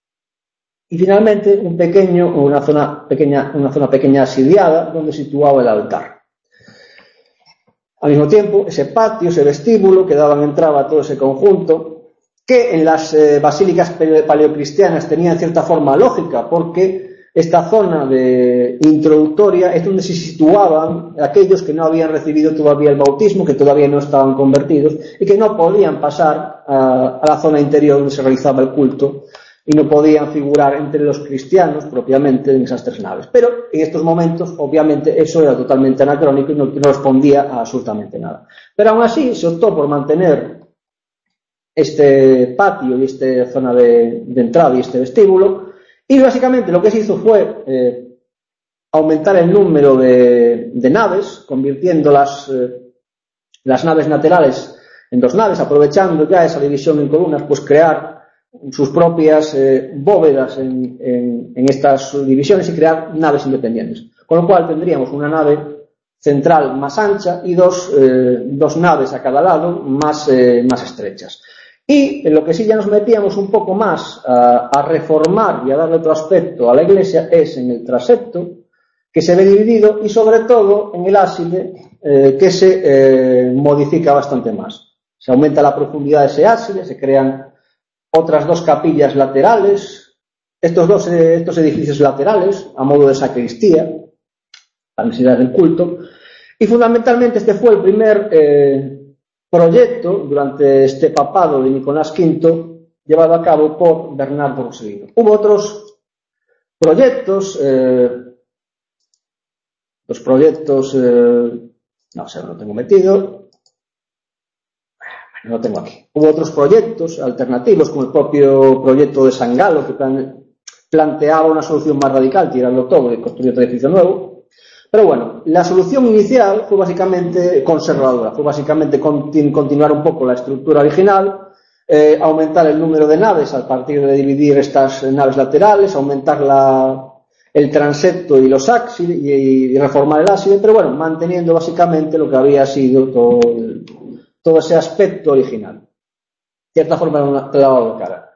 y finalmente un pequeño, una zona pequeña, una zona pequeña asediada donde situaba el altar. Al mismo tiempo, ese patio, ese vestíbulo que daban entrada a todo ese conjunto, que en las eh, basílicas paleocristianas tenía en cierta forma lógica, porque esta zona de introductoria es donde se situaban aquellos que no habían recibido todavía el bautismo, que todavía no estaban convertidos y que no podían pasar a, a la zona interior donde se realizaba el culto, y no podían figurar entre los cristianos propiamente en esas tres naves. Pero en estos momentos, obviamente, eso era totalmente anacrónico y no, no respondía a absolutamente nada. Pero aún así se optó por mantener este patio y esta zona de, de entrada y este vestíbulo, y básicamente lo que se hizo fue eh, aumentar el número de, de naves, convirtiendo las, eh, las naves laterales en dos naves, aprovechando ya esa división en columnas, pues crear sus propias eh, bóvedas en, en, en estas divisiones y crear naves independientes. Con lo cual tendríamos una nave central más ancha y dos, eh, dos naves a cada lado más, eh, más estrechas. Y en lo que sí ya nos metíamos un poco más a, a reformar y a darle otro aspecto a la iglesia es en el transepto, que se ve dividido, y sobre todo en el ábside, eh, que se eh, modifica bastante más. Se aumenta la profundidad de ese ábside, se crean otras dos capillas laterales, estos dos eh, estos edificios laterales, a modo de sacristía, para necesidades del culto, y fundamentalmente este fue el primer eh, proyecto durante este papado de Nicolás quinto llevado a cabo por Bernardo Rossellino. Hubo otros proyectos, eh, los proyectos, eh, no sé, no lo tengo metido, no lo tengo aquí. Hubo otros proyectos alternativos, como el propio proyecto de San Galo, que plan, planteaba una solución más radical, tirarlo todo y construir otro edificio nuevo. Pero bueno, la solución inicial fue básicamente conservadora, fue básicamente continu continuar un poco la estructura original, eh, aumentar el número de naves a partir de dividir estas naves laterales, aumentar la, el transepto y los ábsides y, y reformar el ábside, pero bueno, manteniendo básicamente lo que había sido todo, el, todo ese aspecto original. De cierta forma era un clavado de cara.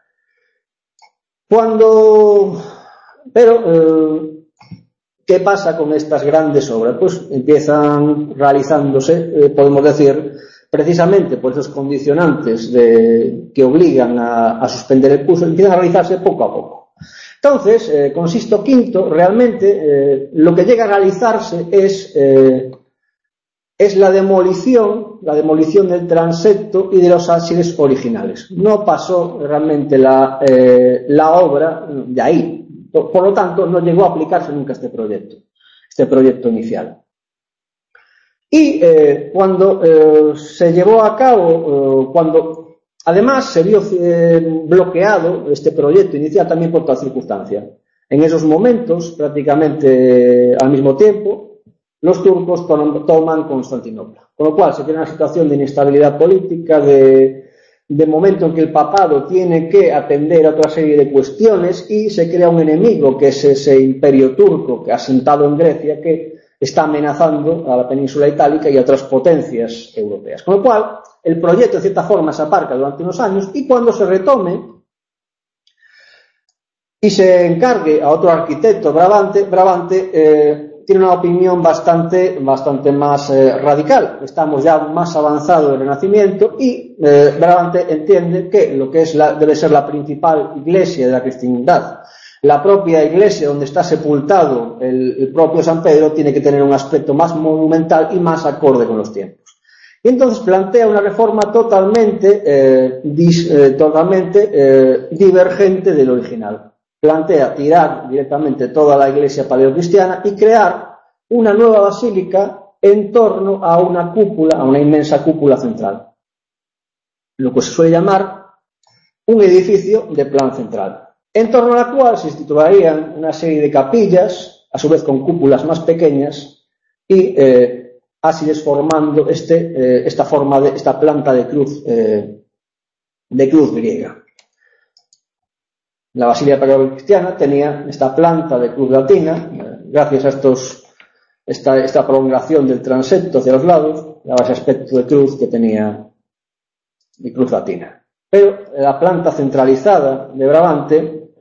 Cuando... Pero... Eh, ¿qué pasa con estas grandes obras? Pues empiezan realizándose, eh, podemos decir, precisamente por esos condicionantes de, que obligan a, a suspender el curso, empiezan a realizarse poco a poco. Entonces, eh, con Sixto quinto, realmente eh, lo que llega a realizarse es, eh, es la demolición, la demolición del transepto y de los ábsides originales. No pasó realmente la, eh, la obra de ahí. Por lo tanto, no llegó a aplicarse nunca este proyecto, este proyecto inicial. Y eh, cuando eh, se llevó a cabo, eh, cuando además se vio eh, bloqueado este proyecto inicial también por otra circunstancia. En esos momentos, prácticamente eh, al mismo tiempo, los turcos toman Constantinopla. Con lo cual se crea una situación de inestabilidad política, de... de momento en que el papado tiene que atender a otra serie de cuestiones y se crea un enemigo que es ese imperio turco que ha asentado en Grecia, que está amenazando a la península itálica y a otras potencias europeas. Con lo cual, el proyecto de cierta forma se aparca durante unos años y cuando se retome y se encargue a otro arquitecto, Bramante, Bramante eh, tiene una opinión bastante, bastante más eh, radical. Estamos ya más avanzados del Renacimiento y eh, Bramante entiende que lo que es la, debe ser la principal iglesia de la cristiandad, la propia iglesia donde está sepultado el, el propio San Pedro, tiene que tener un aspecto más monumental y más acorde con los tiempos. Y entonces plantea una reforma totalmente, eh, dis, eh, totalmente eh, divergente del original. Plantea tirar directamente toda la iglesia paleocristiana y crear una nueva basílica en torno a una cúpula, a una inmensa cúpula central. Lo que se suele llamar un edificio de plan central, en torno a la cual se instituirían una serie de capillas, a su vez con cúpulas más pequeñas, y eh, ábsides formando este, eh, esta forma de, esta planta de cruz, eh, de cruz griega. La basílica paleocristiana tenía esta planta de cruz latina, gracias a estos, esta, esta prolongación del transepto hacia los lados, daba ese aspecto de cruz que tenía de cruz latina. Pero la planta centralizada de Bramante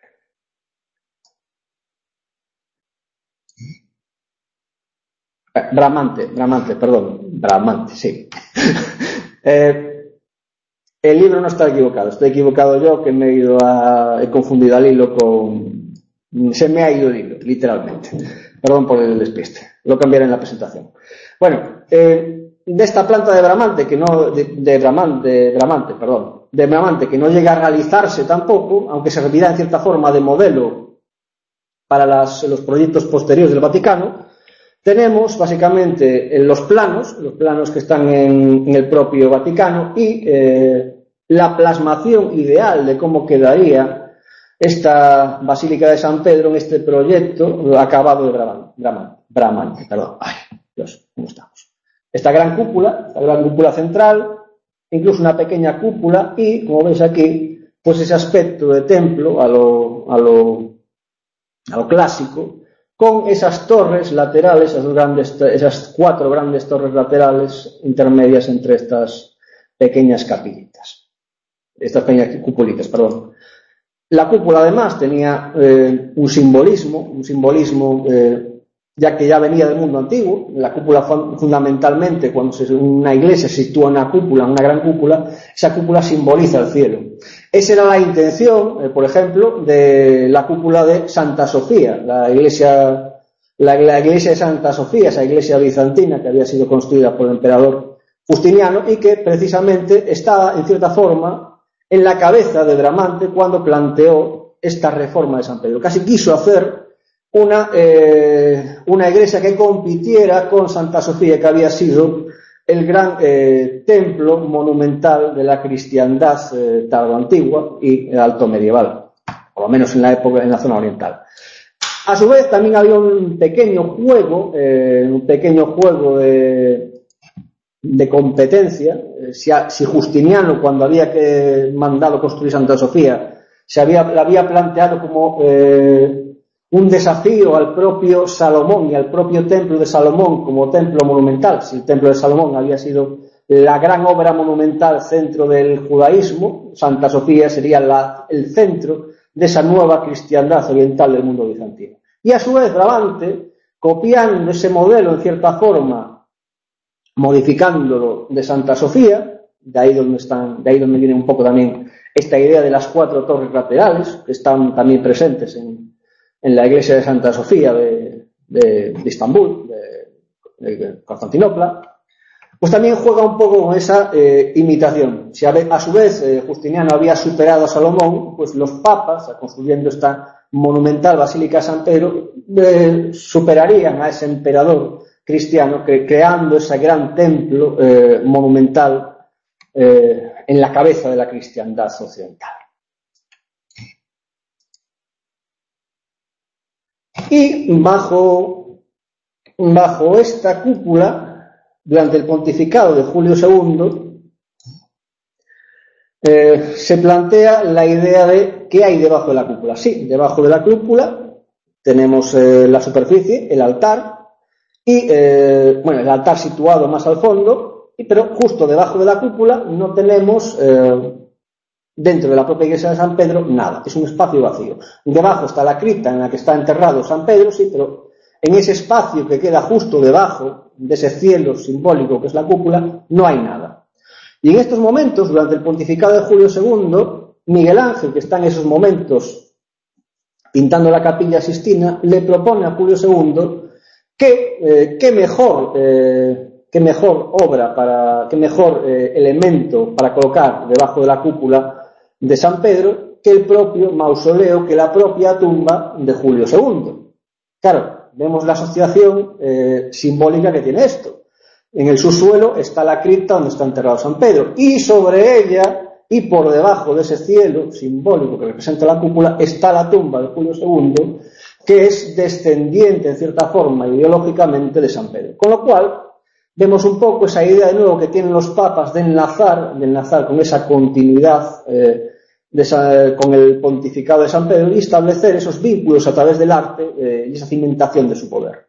eh, Bramante, Bramante, perdón, Bramante, sí. eh, El libro no está equivocado, estoy equivocado yo, que me he ido a, he confundido al hilo con, se me ha ido el hilo, literalmente. Perdón por el despiste, lo cambiaré en la presentación. Bueno, eh, de esta planta de Bramante, que no, de, de Bramante, de Bramante, perdón, de Bramante, que no llega a realizarse tampoco, aunque servirá en cierta forma de modelo para las, los proyectos posteriores del Vaticano, tenemos básicamente los planos, los planos que están en, en el propio Vaticano y eh, la plasmación ideal de cómo quedaría esta Basílica de San Pedro en este proyecto acabado de Bramante, Bramante, Bramante, perdón, ay, Dios, ¿cómo estamos? Esta gran cúpula, esta gran cúpula central, incluso una pequeña cúpula y, como veis aquí, pues ese aspecto de templo a lo, a lo, a lo clásico, con esas torres laterales, esas, grandes, esas cuatro grandes torres laterales intermedias entre estas pequeñas capillitas. estas pequeñas cupulitas, perdón. La cúpula además tenía eh, un simbolismo, un simbolismo eh, ya que ya venía del mundo antiguo. La cúpula fundamentalmente, cuando se, una iglesia se sitúa en una cúpula, una gran cúpula, esa cúpula simboliza el cielo. Esa era la intención, eh, por ejemplo, de la cúpula de Santa Sofía, la iglesia, la, la iglesia de Santa Sofía, esa iglesia bizantina que había sido construida por el emperador Justiniano y que precisamente estaba, en cierta forma, en la cabeza de Bramante cuando planteó esta reforma de San Pedro. Casi quiso hacer una, eh, una iglesia que compitiera con Santa Sofía, que había sido el gran eh, templo monumental de la cristiandad eh, tardoantigua y alto medieval, por lo menos en la época, en la zona oriental. A su vez también había un pequeño juego, eh, un pequeño juego de, de competencia. Eh, si, a, si Justiniano, cuando había que mandado construir Santa Sofía, se había, la había planteado como eh, un desafío al propio Salomón y al propio templo de Salomón como templo monumental. Si el templo de Salomón había sido la gran obra monumental, centro del judaísmo, Santa Sofía sería la, el centro de esa nueva cristiandad oriental del mundo bizantino. Y a su vez Bramante, copiando ese modelo en cierta forma, modificándolo de Santa Sofía, de ahí donde están, de ahí donde viene un poco también esta idea de las cuatro torres laterales, que están también presentes en en la iglesia de Santa Sofía de, de, de Estambul, de, de Constantinopla, pues también juega un poco con esa eh, imitación. Si a, a su vez eh, Justiniano había superado a Salomón, pues los papas, construyendo esta monumental Basílica de San Pedro, eh, superarían a ese emperador cristiano, cre creando ese gran templo eh, monumental eh, en la cabeza de la cristiandad occidental. Y bajo, bajo esta cúpula, durante el pontificado de Julio segundo, eh, se plantea la idea de qué hay debajo de la cúpula. Sí, debajo de la cúpula tenemos eh, la superficie, el altar, y eh, bueno, el altar situado más al fondo, pero justo debajo de la cúpula no tenemos... Eh, dentro de la propia iglesia de San Pedro, nada, es un espacio vacío. Debajo está la cripta en la que está enterrado San Pedro, sí, pero en ese espacio que queda justo debajo de ese cielo simbólico que es la cúpula, no hay nada. Y en estos momentos, durante el pontificado de Julio segundo, Miguel Ángel, que está en esos momentos pintando la Capilla Sixtina, le propone a Julio segundo que, eh, qué mejor... Eh, qué mejor obra, para, qué mejor eh, elemento para colocar debajo de la cúpula de San Pedro que el propio mausoleo, que la propia tumba de Julio segundo. Claro, vemos la asociación eh, simbólica que tiene esto. En el subsuelo está la cripta donde está enterrado San Pedro, y sobre ella y por debajo de ese cielo simbólico que representa la cúpula está la tumba de Julio segundo, que es descendiente en cierta forma ideológicamente de San Pedro. Con lo cual vemos un poco esa idea de nuevo que tienen los papas de enlazar, de enlazar con esa continuidad eh, de esa, con el pontificado de San Pedro y establecer esos vínculos a través del arte eh, y esa cimentación de su poder.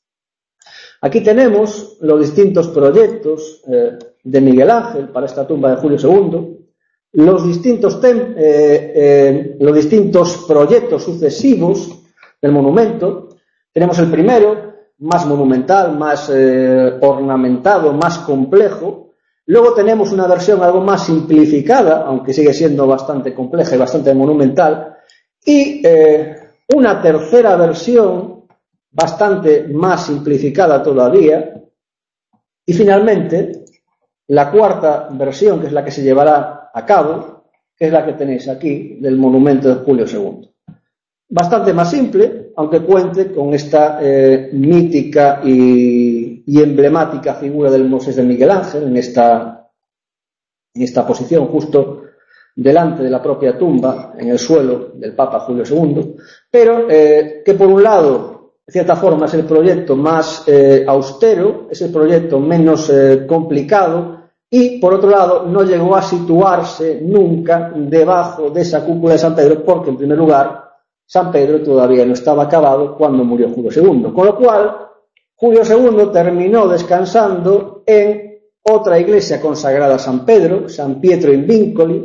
Aquí tenemos los distintos proyectos eh, de Miguel Ángel para esta tumba de Julio segundo, los distintos, tem eh, eh, los distintos proyectos sucesivos del monumento. Tenemos el primero, más monumental, más eh, ornamentado, más complejo. Luego tenemos una versión algo más simplificada, aunque sigue siendo bastante compleja y bastante monumental, y eh, una tercera versión bastante más simplificada todavía, y finalmente la cuarta versión, que es la que se llevará a cabo, que es la que tenéis aquí, del monumento de Julio segundo. Bastante más simple, aunque cuente con esta eh, mítica y, y emblemática figura del Moisés de Miguel Ángel en esta, en esta posición justo delante de la propia tumba, en el suelo del Papa Julio segundo, pero eh, que por un lado, de cierta forma, es el proyecto más eh, austero, es el proyecto menos eh, complicado, y por otro lado no llegó a situarse nunca debajo de esa cúpula de San Pedro, porque en primer lugar San Pedro todavía no estaba acabado cuando murió Julio segundo, con lo cual Julio segundo terminó descansando en otra iglesia consagrada a San Pedro, San Pietro in Vincoli,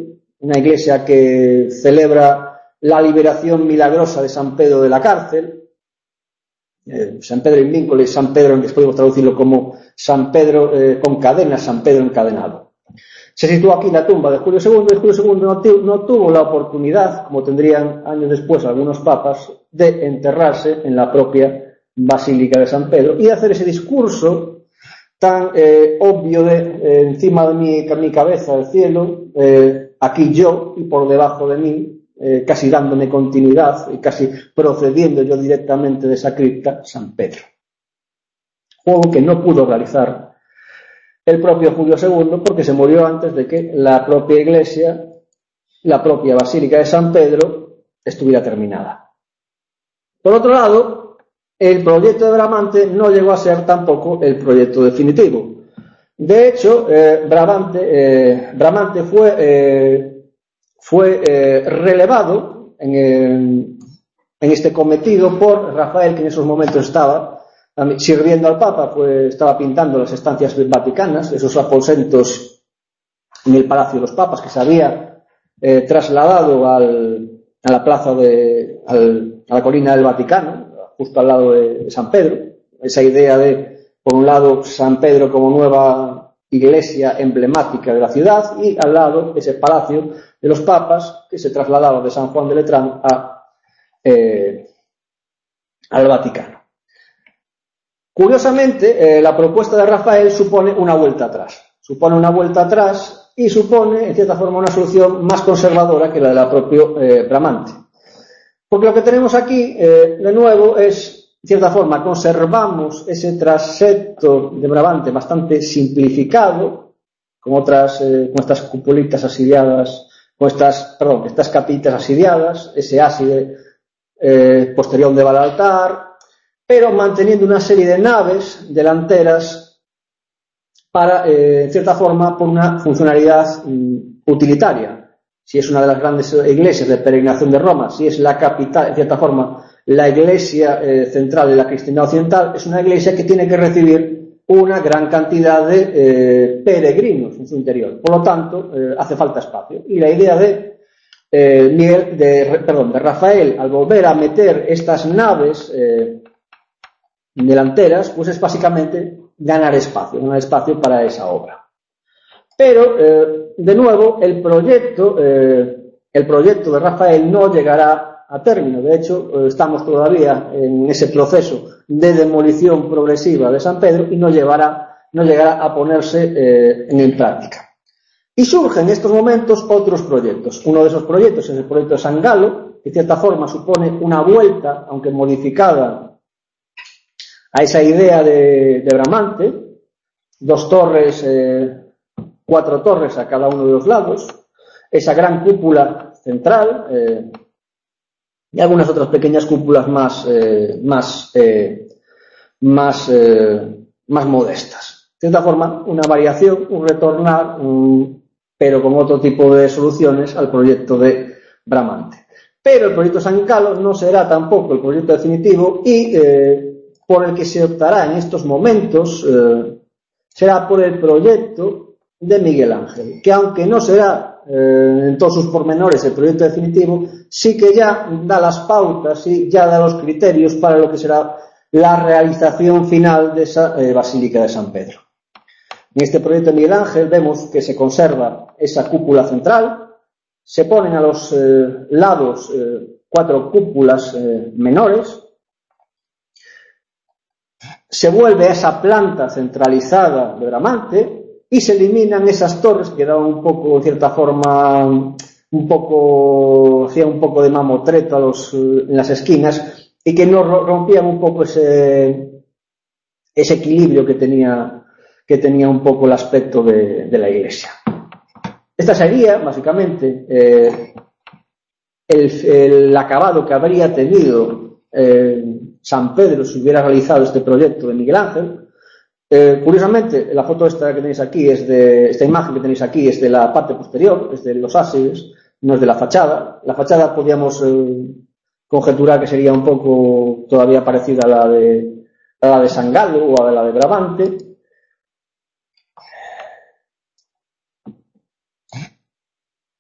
una iglesia que celebra la liberación milagrosa de San Pedro de la cárcel. Eh, San Pedro in vincoli, San Pedro, después podemos traducirlo como San Pedro eh, con cadenas, San Pedro encadenado. Se sitúa aquí la tumba de Julio segundo, y Julio segundo no, no tuvo la oportunidad, como tendrían años después algunos papas, de enterrarse en la propia Basílica de San Pedro y de hacer ese discurso tan eh, obvio de eh, encima de mi, mi cabeza el cielo, eh, aquí yo y por debajo de mí, eh, casi dándome continuidad y casi procediendo yo directamente de esa cripta, San Pedro. Juego que no pudo realizar el propio Julio segundo porque se murió antes de que la propia iglesia, la propia Basílica de San Pedro, estuviera terminada. Por otro lado, el proyecto de Bramante no llegó a ser tampoco el proyecto definitivo. De hecho, eh, Bramante, eh, Bramante fue, eh, fue eh, relevado en, en, en este cometido por Rafael, que en esos momentos estaba sirviendo al Papa, pues estaba pintando las estancias vaticanas, esos aposentos en el Palacio de los Papas que se había eh, trasladado al, a la plaza de, al, a la colina del Vaticano, justo al lado de San Pedro. Esa idea de, por un lado, San Pedro como nueva iglesia emblemática de la ciudad y al lado ese Palacio de los Papas que se trasladaba de San Juan de Letrán a, eh, al Vaticano. Curiosamente, eh, la propuesta de Rafael supone una vuelta atrás. Supone una vuelta atrás y supone, en cierta forma, una solución más conservadora que la de la propia eh, Bramante. Porque lo que tenemos aquí, eh, de nuevo, es, en cierta forma, conservamos ese transepto de Bramante bastante simplificado, con otras, eh, con estas cupulitas asiliadas, con estas, perdón, estas capillitas asiliadas, ese ábside eh, posterior de altar, pero manteniendo una serie de naves delanteras para, eh, en cierta forma, por una funcionalidad mm, utilitaria. Si es una de las grandes iglesias de peregrinación de Roma, si es la capital, en cierta forma, la iglesia eh, central de la cristiandad occidental, es una iglesia que tiene que recibir una gran cantidad de eh, peregrinos en su interior. Por lo tanto, eh, hace falta espacio. Y la idea de eh, Miguel, de, perdón, de Rafael, al volver a meter estas naves eh, delanteras, pues es básicamente ganar espacio, ganar espacio para esa obra. Pero, eh, de nuevo, el proyecto, eh, el proyecto de Rafael no llegará a término. De hecho, eh, estamos todavía en ese proceso de demolición progresiva de San Pedro y no llegará, no llegará a ponerse eh, en práctica. Y surgen en estos momentos otros proyectos. Uno de esos proyectos es el proyecto de San Galo, que de cierta forma supone una vuelta, aunque modificada, a esa idea de, de Bramante, dos torres, eh, cuatro torres a cada uno de los lados, esa gran cúpula central eh, y algunas otras pequeñas cúpulas más, eh, más, eh, más, eh, más modestas. De cierta forma, una variación, un retornar, un, pero con otro tipo de soluciones al proyecto de Bramante. Pero el proyecto San Galo no será tampoco el proyecto definitivo y eh, por el que se optará en estos momentos eh, será por el proyecto de Miguel Ángel, que aunque no será eh, en todos sus pormenores el proyecto definitivo, sí que ya da las pautas y ya da los criterios para lo que será la realización final de esa eh, Basílica de San Pedro. En este proyecto de Miguel Ángel vemos que se conserva esa cúpula central, se ponen a los eh, lados eh, cuatro cúpulas eh, menores, se vuelve a esa planta centralizada de Bramante y se eliminan esas torres que daban un poco, en cierta forma, un poco, hacían un poco de mamotreto a los, en las esquinas y que no rompían un poco ese, ese equilibrio que tenía, que tenía un poco el aspecto de, de la iglesia. Esta sería, básicamente, eh, el, el acabado que habría tenido eh, San Pedro si hubiera realizado este proyecto de Miguel Ángel. Eh, curiosamente, la foto esta que tenéis aquí es de, esta imagen que tenéis aquí es de la parte posterior, es de los ábsides, no es de la fachada. La fachada podríamos eh, conjeturar que sería un poco todavía parecida a la de, a la de San Galo o a la de Bramante.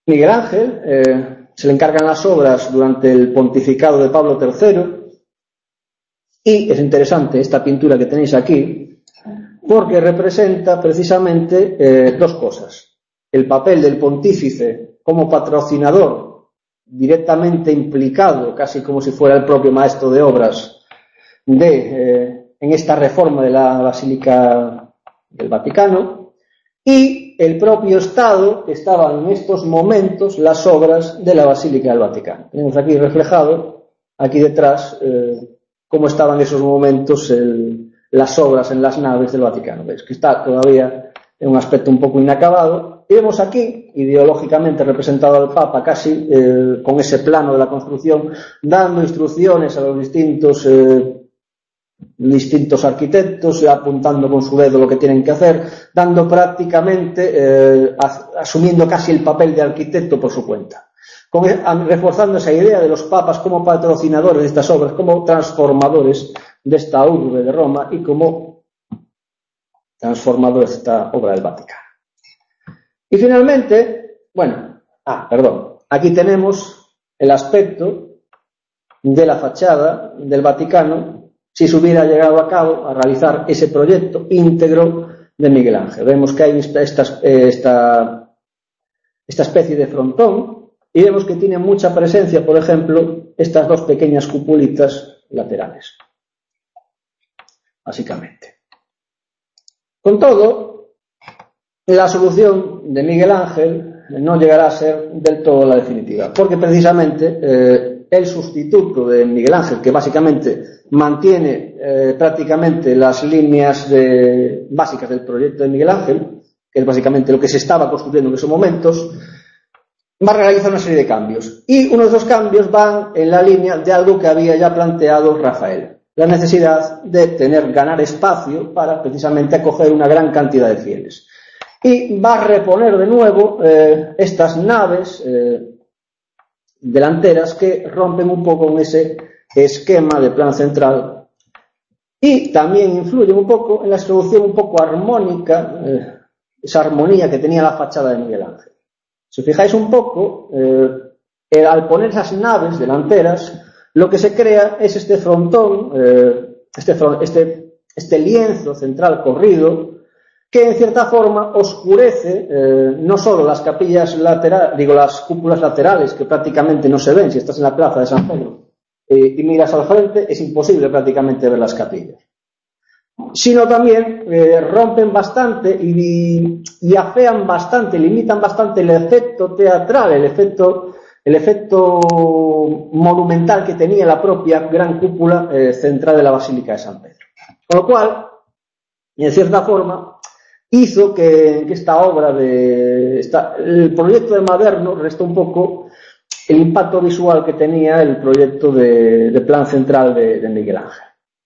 Miguel Ángel eh, se le encargan las obras durante el pontificado de Pablo tercero, y es interesante esta pintura que tenéis aquí porque representa precisamente eh, dos cosas: el papel del pontífice como patrocinador directamente implicado, casi como si fuera el propio maestro de obras de, eh, en esta reforma de la Basílica del Vaticano, y el propio Estado que estaba en estos momentos las obras de la Basílica del Vaticano. Tenemos aquí reflejado, aquí detrás, eh, cómo estaban en esos momentos el, las obras en las naves del Vaticano. Veis que está todavía en un aspecto un poco inacabado. Y vemos aquí, ideológicamente representado al Papa, casi eh, con ese plano de la construcción, dando instrucciones a los distintos eh, distintos arquitectos, apuntando con su dedo lo que tienen que hacer, dando prácticamente, eh, asumiendo casi el papel de arquitecto por su cuenta, con, reforzando esa idea de los papas como patrocinadores de estas obras, como transformadores de esta urbe de Roma y como transformadores de esta obra del Vaticano. Y finalmente, bueno, ah, perdón, aquí tenemos el aspecto de la fachada del Vaticano si se hubiera llegado a cabo a realizar ese proyecto íntegro de Miguel Ángel. Vemos que hay esta, esta, esta, esta especie de frontón y vemos que tiene mucha presencia, por ejemplo, estas dos pequeñas cupulitas laterales, básicamente. Con todo, la solución de Miguel Ángel no llegará a ser del todo la definitiva, porque precisamente eh, el sustituto de Miguel Ángel, que básicamente mantiene eh, prácticamente las líneas de, básicas del proyecto de Miguel Ángel, que es básicamente lo que se estaba construyendo en esos momentos, va a realizar una serie de cambios. Y uno de esos cambios van en la línea de algo que había ya planteado Rafael: la necesidad de tener, ganar espacio para precisamente acoger una gran cantidad de fieles. Y va a reponer de nuevo eh, estas naves eh, delanteras que rompen un poco con ese esquema de plan central y también influyen un poco en la solución un poco armónica, eh, esa armonía que tenía la fachada de Miguel Ángel. Si os fijáis un poco, eh, al poner esas naves delanteras, lo que se crea es este frontón, eh, este, este, este lienzo central corrido, que en cierta forma oscurece eh, no solo las capillas laterales, digo las cúpulas laterales, que prácticamente no se ven si estás en la plaza de San Pedro eh, y miras al frente, es imposible prácticamente ver las capillas, sino también eh, rompen bastante y, y afean bastante, limitan bastante el efecto teatral, el efecto, el efecto monumental que tenía la propia gran cúpula eh, central de la Basílica de San Pedro. Con lo cual, y en cierta forma, hizo que, que esta obra de esta, el proyecto de Maderno resta un poco el impacto visual que tenía el proyecto de, de plan central de, de Miguel Ángel.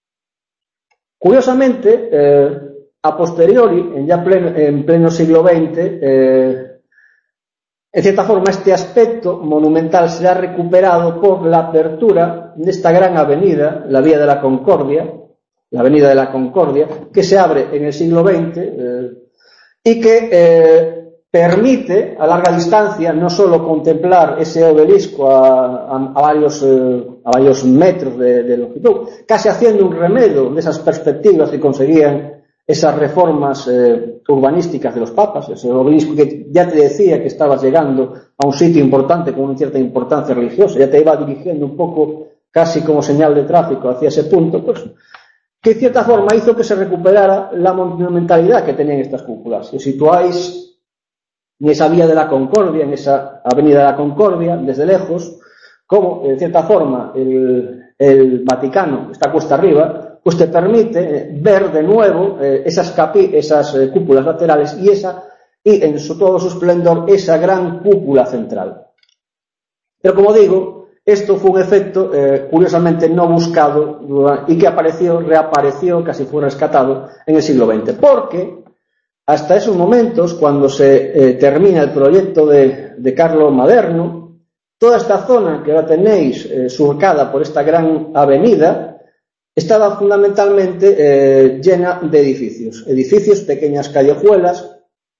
Curiosamente, eh, a posteriori, en ya pleno, en pleno siglo veinte, eh, en cierta forma este aspecto monumental será recuperado por la apertura de esta gran avenida, la Vía de la Concordia, la Avenida de la Concordia, que se abre en el siglo veinte eh, y que eh, permite a larga distancia no solo contemplar ese obelisco a, a, a, varios, eh, a varios metros de, de longitud, casi haciendo un remedio de esas perspectivas que conseguían esas reformas eh, urbanísticas de los papas, ese obelisco que ya te decía que estabas llegando a un sitio importante con una cierta importancia religiosa, ya te iba dirigiendo un poco casi como señal de tráfico hacia ese punto, pues que en cierta forma hizo que se recuperara la monumentalidad que tenían estas cúpulas. Si os situáis en esa Vía de la Concordia, en esa Avenida de la Concordia, desde lejos, como en cierta forma el, el Vaticano está cuesta arriba, pues te permite ver de nuevo eh, esas, capi, esas eh, cúpulas laterales y, esa, y en su, todo su esplendor esa gran cúpula central. Pero como digo, esto fue un efecto eh, curiosamente no buscado y que apareció, reapareció, casi fue rescatado en el siglo veinte, porque hasta esos momentos, cuando se eh, termina el proyecto de, de Carlo Maderno, toda esta zona que ahora tenéis eh, surcada por esta gran avenida estaba fundamentalmente eh, llena de edificios, edificios, pequeñas callejuelas,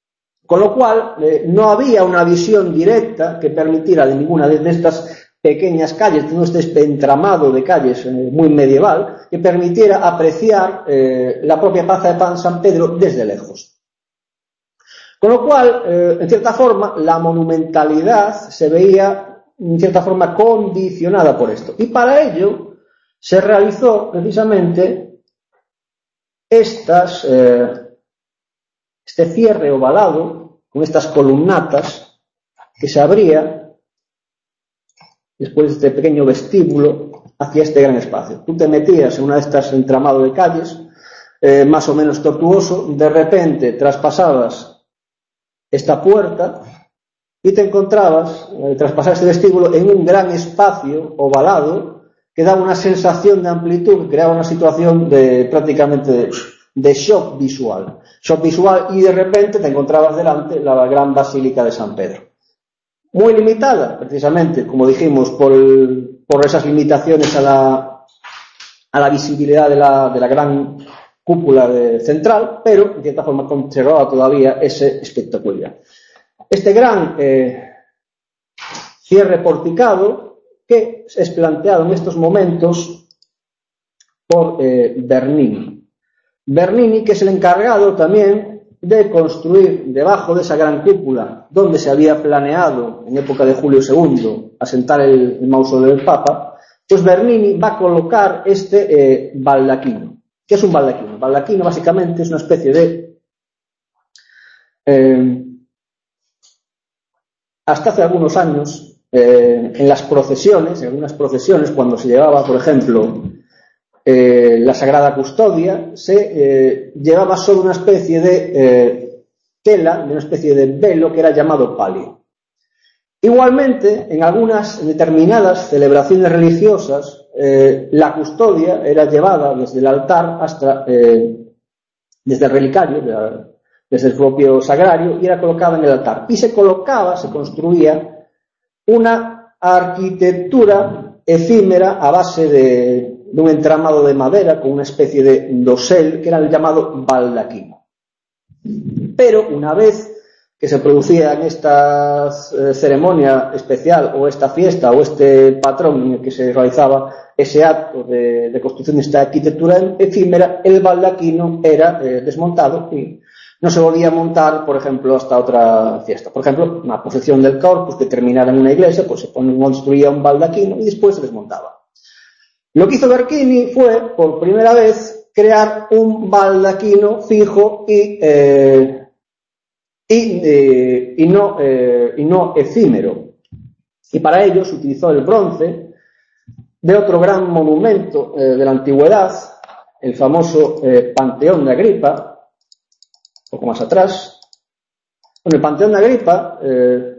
Con lo cual, eh, no había una visión directa que permitiera de ninguna de estas pequeñas calles, todo este entramado de calles eh, muy medieval, que permitiera apreciar eh, la propia Plaza de San Pedro desde lejos. Con lo cual, eh, en cierta forma, la monumentalidad se veía, en cierta forma, condicionada por esto. Y para ello se realizó precisamente estas... Eh, este cierre ovalado con estas columnatas que se abría después de este pequeño vestíbulo hacia este gran espacio. Tú te metías en una de estas entramados de calles, eh, más o menos tortuoso, de repente traspasabas esta puerta y te encontrabas, eh, tras pasar este vestíbulo, en un gran espacio ovalado que daba una sensación de amplitud, que creaba una situación de prácticamente de, de shock visual. Shock visual y de repente te encontrabas delante la gran Basílica de San Pedro. Muy limitada, precisamente, como dijimos, por, el, por esas limitaciones a la, a la visibilidad de la, de la gran cúpula de, central, pero en cierta forma conservaba todavía ese espectacularidad. Este gran eh, cierre porticado que es planteado en estos momentos por eh, Bernini. Bernini, que es el encargado también de construir debajo de esa gran cúpula, donde se había planeado en época de Julio segundo asentar el, el mausoleo del Papa, pues Bernini va a colocar este eh, baldaquino. ¿Qué es un baldaquino? El baldaquino básicamente es una especie de... Eh, hasta hace algunos años, eh, en las procesiones, en algunas procesiones, cuando se llevaba, por ejemplo, eh, la Sagrada Custodia, se eh, llevaba solo una especie de eh, tela, de una especie de velo que era llamado palio. Igualmente, en algunas determinadas celebraciones religiosas, eh, la custodia era llevada desde el altar hasta, eh, desde el relicario, de la, desde el propio sagrario, y era colocada en el altar. Y se colocaba, se construía una arquitectura efímera a base de, de un entramado de madera con una especie de dosel que era el llamado baldaquino. Pero una vez que se producía en esta eh, ceremonia especial o esta fiesta o este patrón en el que se realizaba ese acto de, de construcción de esta arquitectura efímera, el baldaquino era eh, desmontado y no se volvía a montar, por ejemplo, hasta otra fiesta. Por ejemplo, una procesión del Corpus que terminara en una iglesia, pues se construía un baldaquino y después se desmontaba. Lo que hizo Bernini fue, por primera vez, crear un baldaquino fijo y eh, Y, eh, y, no, eh, y no efímero. Y para ello se utilizó el bronce de otro gran monumento eh, de la antigüedad, el famoso eh, Panteón de Agripa, un poco más atrás. Bueno, el Panteón de Agripa eh,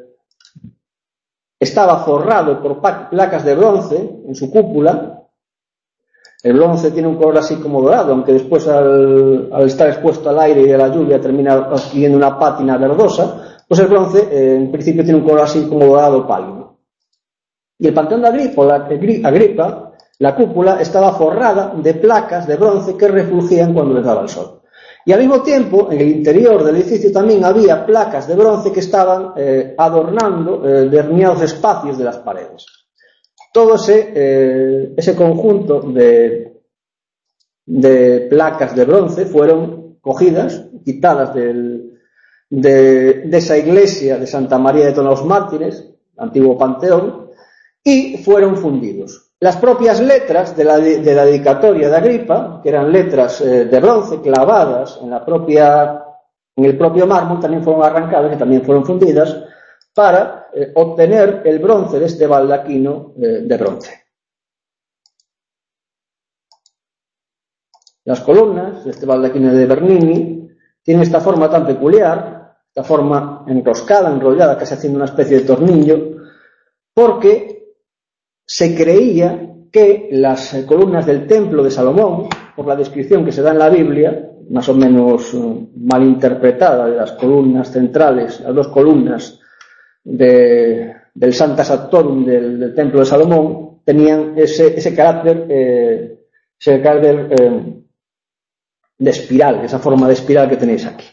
estaba forrado por placas de bronce en su cúpula. El bronce tiene un color así como dorado, aunque después al, al estar expuesto al aire y a la lluvia termina adquiriendo una pátina verdosa, pues el bronce eh, en principio tiene un color así como dorado pálido. Y el Panteón de Agripa, la, Agripa, la cúpula, estaba forrada de placas de bronce que refulgían cuando les daba el sol. Y al mismo tiempo, en el interior del edificio también había placas de bronce que estaban eh, adornando eh, determinados espacios de las paredes. Todo ese, eh, ese conjunto de, de placas de bronce fueron cogidas, quitadas del, de, de esa iglesia de Santa María de todos los Mártires, antiguo panteón, y fueron fundidos. Las propias letras de la, de la dedicatoria de Agripa, que eran letras eh, de bronce clavadas en, la propia, en el propio mármol, también fueron arrancadas y también fueron fundidas, para eh, obtener el bronce de este baldaquino eh, de bronce. Las columnas de este baldaquino de Bernini tienen esta forma tan peculiar, esta forma enroscada, enrollada, casi haciendo una especie de tornillo, porque se creía que las eh, columnas del templo de Salomón, por la descripción que se da en la Biblia, más o menos uh, malinterpretada de las columnas centrales, las dos columnas De, del Santa Sactorum del, del Templo de Salomón, tenían ese, ese carácter, eh, ese carácter eh, de espiral, esa forma de espiral que tenéis aquí.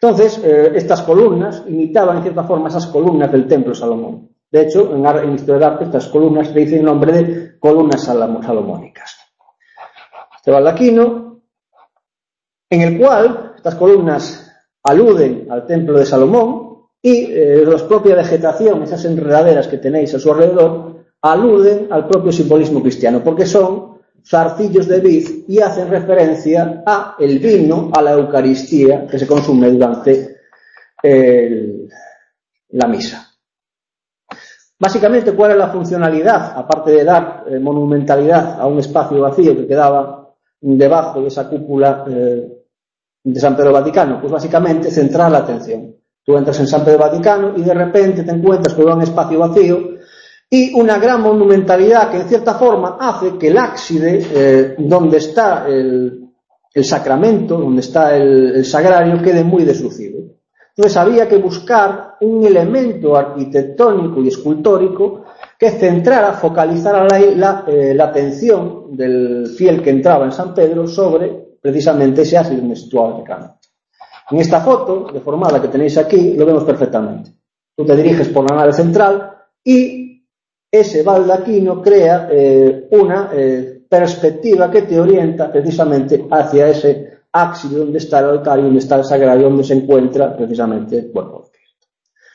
Entonces, eh, estas columnas imitaban en cierta forma esas columnas del Templo de Salomón. De hecho, en, en Historia del Arte, estas columnas reciben el nombre de columnas salomónicas. Este baldaquino, en el cual estas columnas aluden al Templo de Salomón y eh, la propia vegetación, esas enredaderas que tenéis a su alrededor, aluden al propio simbolismo cristiano, porque son zarcillos de vid y hacen referencia a el vino, a la Eucaristía que se consume durante el, la misa. Básicamente, ¿cuál es la funcionalidad? Aparte de dar eh, monumentalidad a un espacio vacío que quedaba debajo de esa cúpula eh, de San Pedro Vaticano, pues básicamente centrar la atención. Tú entras en San Pedro Vaticano y de repente te encuentras con un espacio vacío y una gran monumentalidad que en cierta forma hace que el ábside, eh, donde está el, el sacramento, donde está el, el sagrario, quede muy deslucido. Entonces había que buscar un elemento arquitectónico y escultórico que centrara, focalizara la, la, eh, la atención del fiel que entraba en San Pedro sobre precisamente ese ábside donde se situaba el Vaticano. En esta foto deformada que tenéis aquí lo vemos perfectamente. Tú te diriges por la nave central y ese baldaquino crea eh, una eh, perspectiva que te orienta precisamente hacia ese ábside donde está el altar y donde está el sagrario, donde se encuentra precisamente el cuerpo de Cristo.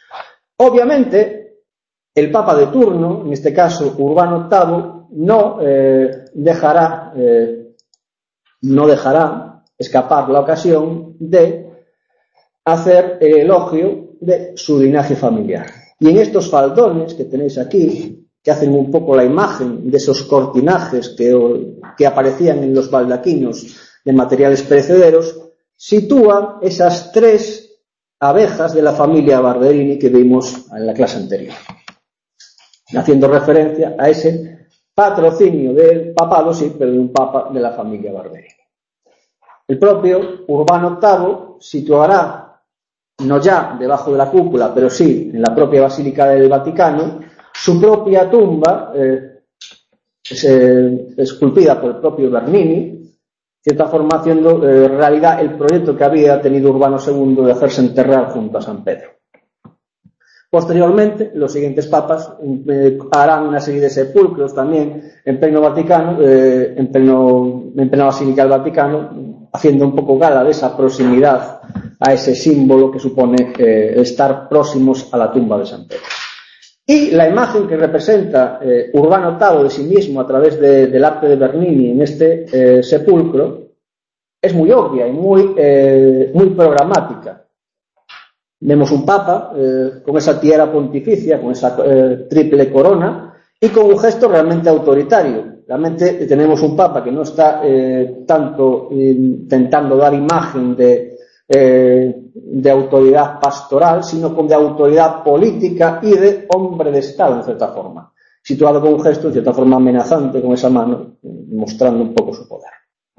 Obviamente, el Papa de turno, en este caso Urbano octavo, no eh, dejará, eh, no dejará escapar la ocasión de hacer el elogio de su linaje familiar. Y en estos faldones que tenéis aquí, que hacen un poco la imagen de esos cortinajes que, que aparecían en los baldaquinos de materiales perecederos, sitúan esas tres abejas de la familia Barberini que vimos en la clase anterior, haciendo referencia a ese patrocinio del papado, sí, pero de un papa de la familia Barberini. El propio Urbano octavo situará, no ya debajo de la cúpula, pero sí en la propia Basílica del Vaticano, su propia tumba, eh, es, eh, esculpida por el propio Bernini, de cierta forma haciendo eh, realidad el proyecto que había tenido Urbano segundo de hacerse enterrar junto a San Pedro. Posteriormente, los siguientes papas eh, harán una serie de sepulcros también en pleno Vaticano, eh, en, pleno, en plena Basílica del Vaticano, haciendo un poco gala de esa proximidad a ese símbolo que supone eh, estar próximos a la tumba de San Pedro. Y la imagen que representa eh, Urbano octavo de sí mismo a través de, del arte de Bernini en este eh, sepulcro es muy obvia y muy, eh, muy programática. Vemos un papa eh, con esa tiara pontificia, con esa eh, triple corona y con un gesto realmente autoritario. Realmente tenemos un papa que no está eh, tanto eh, intentando dar imagen de Eh, de autoridad pastoral, sino con de autoridad política y de hombre de Estado, en cierta forma, situado con un gesto, en cierta forma, amenazante con esa mano, mostrando un poco su poder.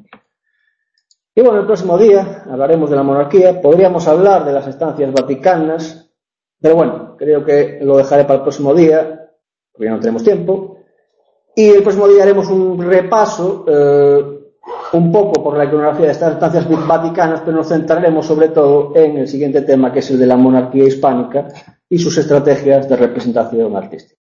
Y bueno, el próximo día hablaremos de la monarquía, podríamos hablar de las estancias vaticanas, pero bueno, creo que lo dejaré para el próximo día, porque ya no tenemos tiempo, y el próximo día haremos un repaso eh, un poco por la iconografía de estas estancias vaticanas, pero nos centraremos sobre todo en el siguiente tema, que es el de la monarquía hispánica y sus estrategias de representación artística.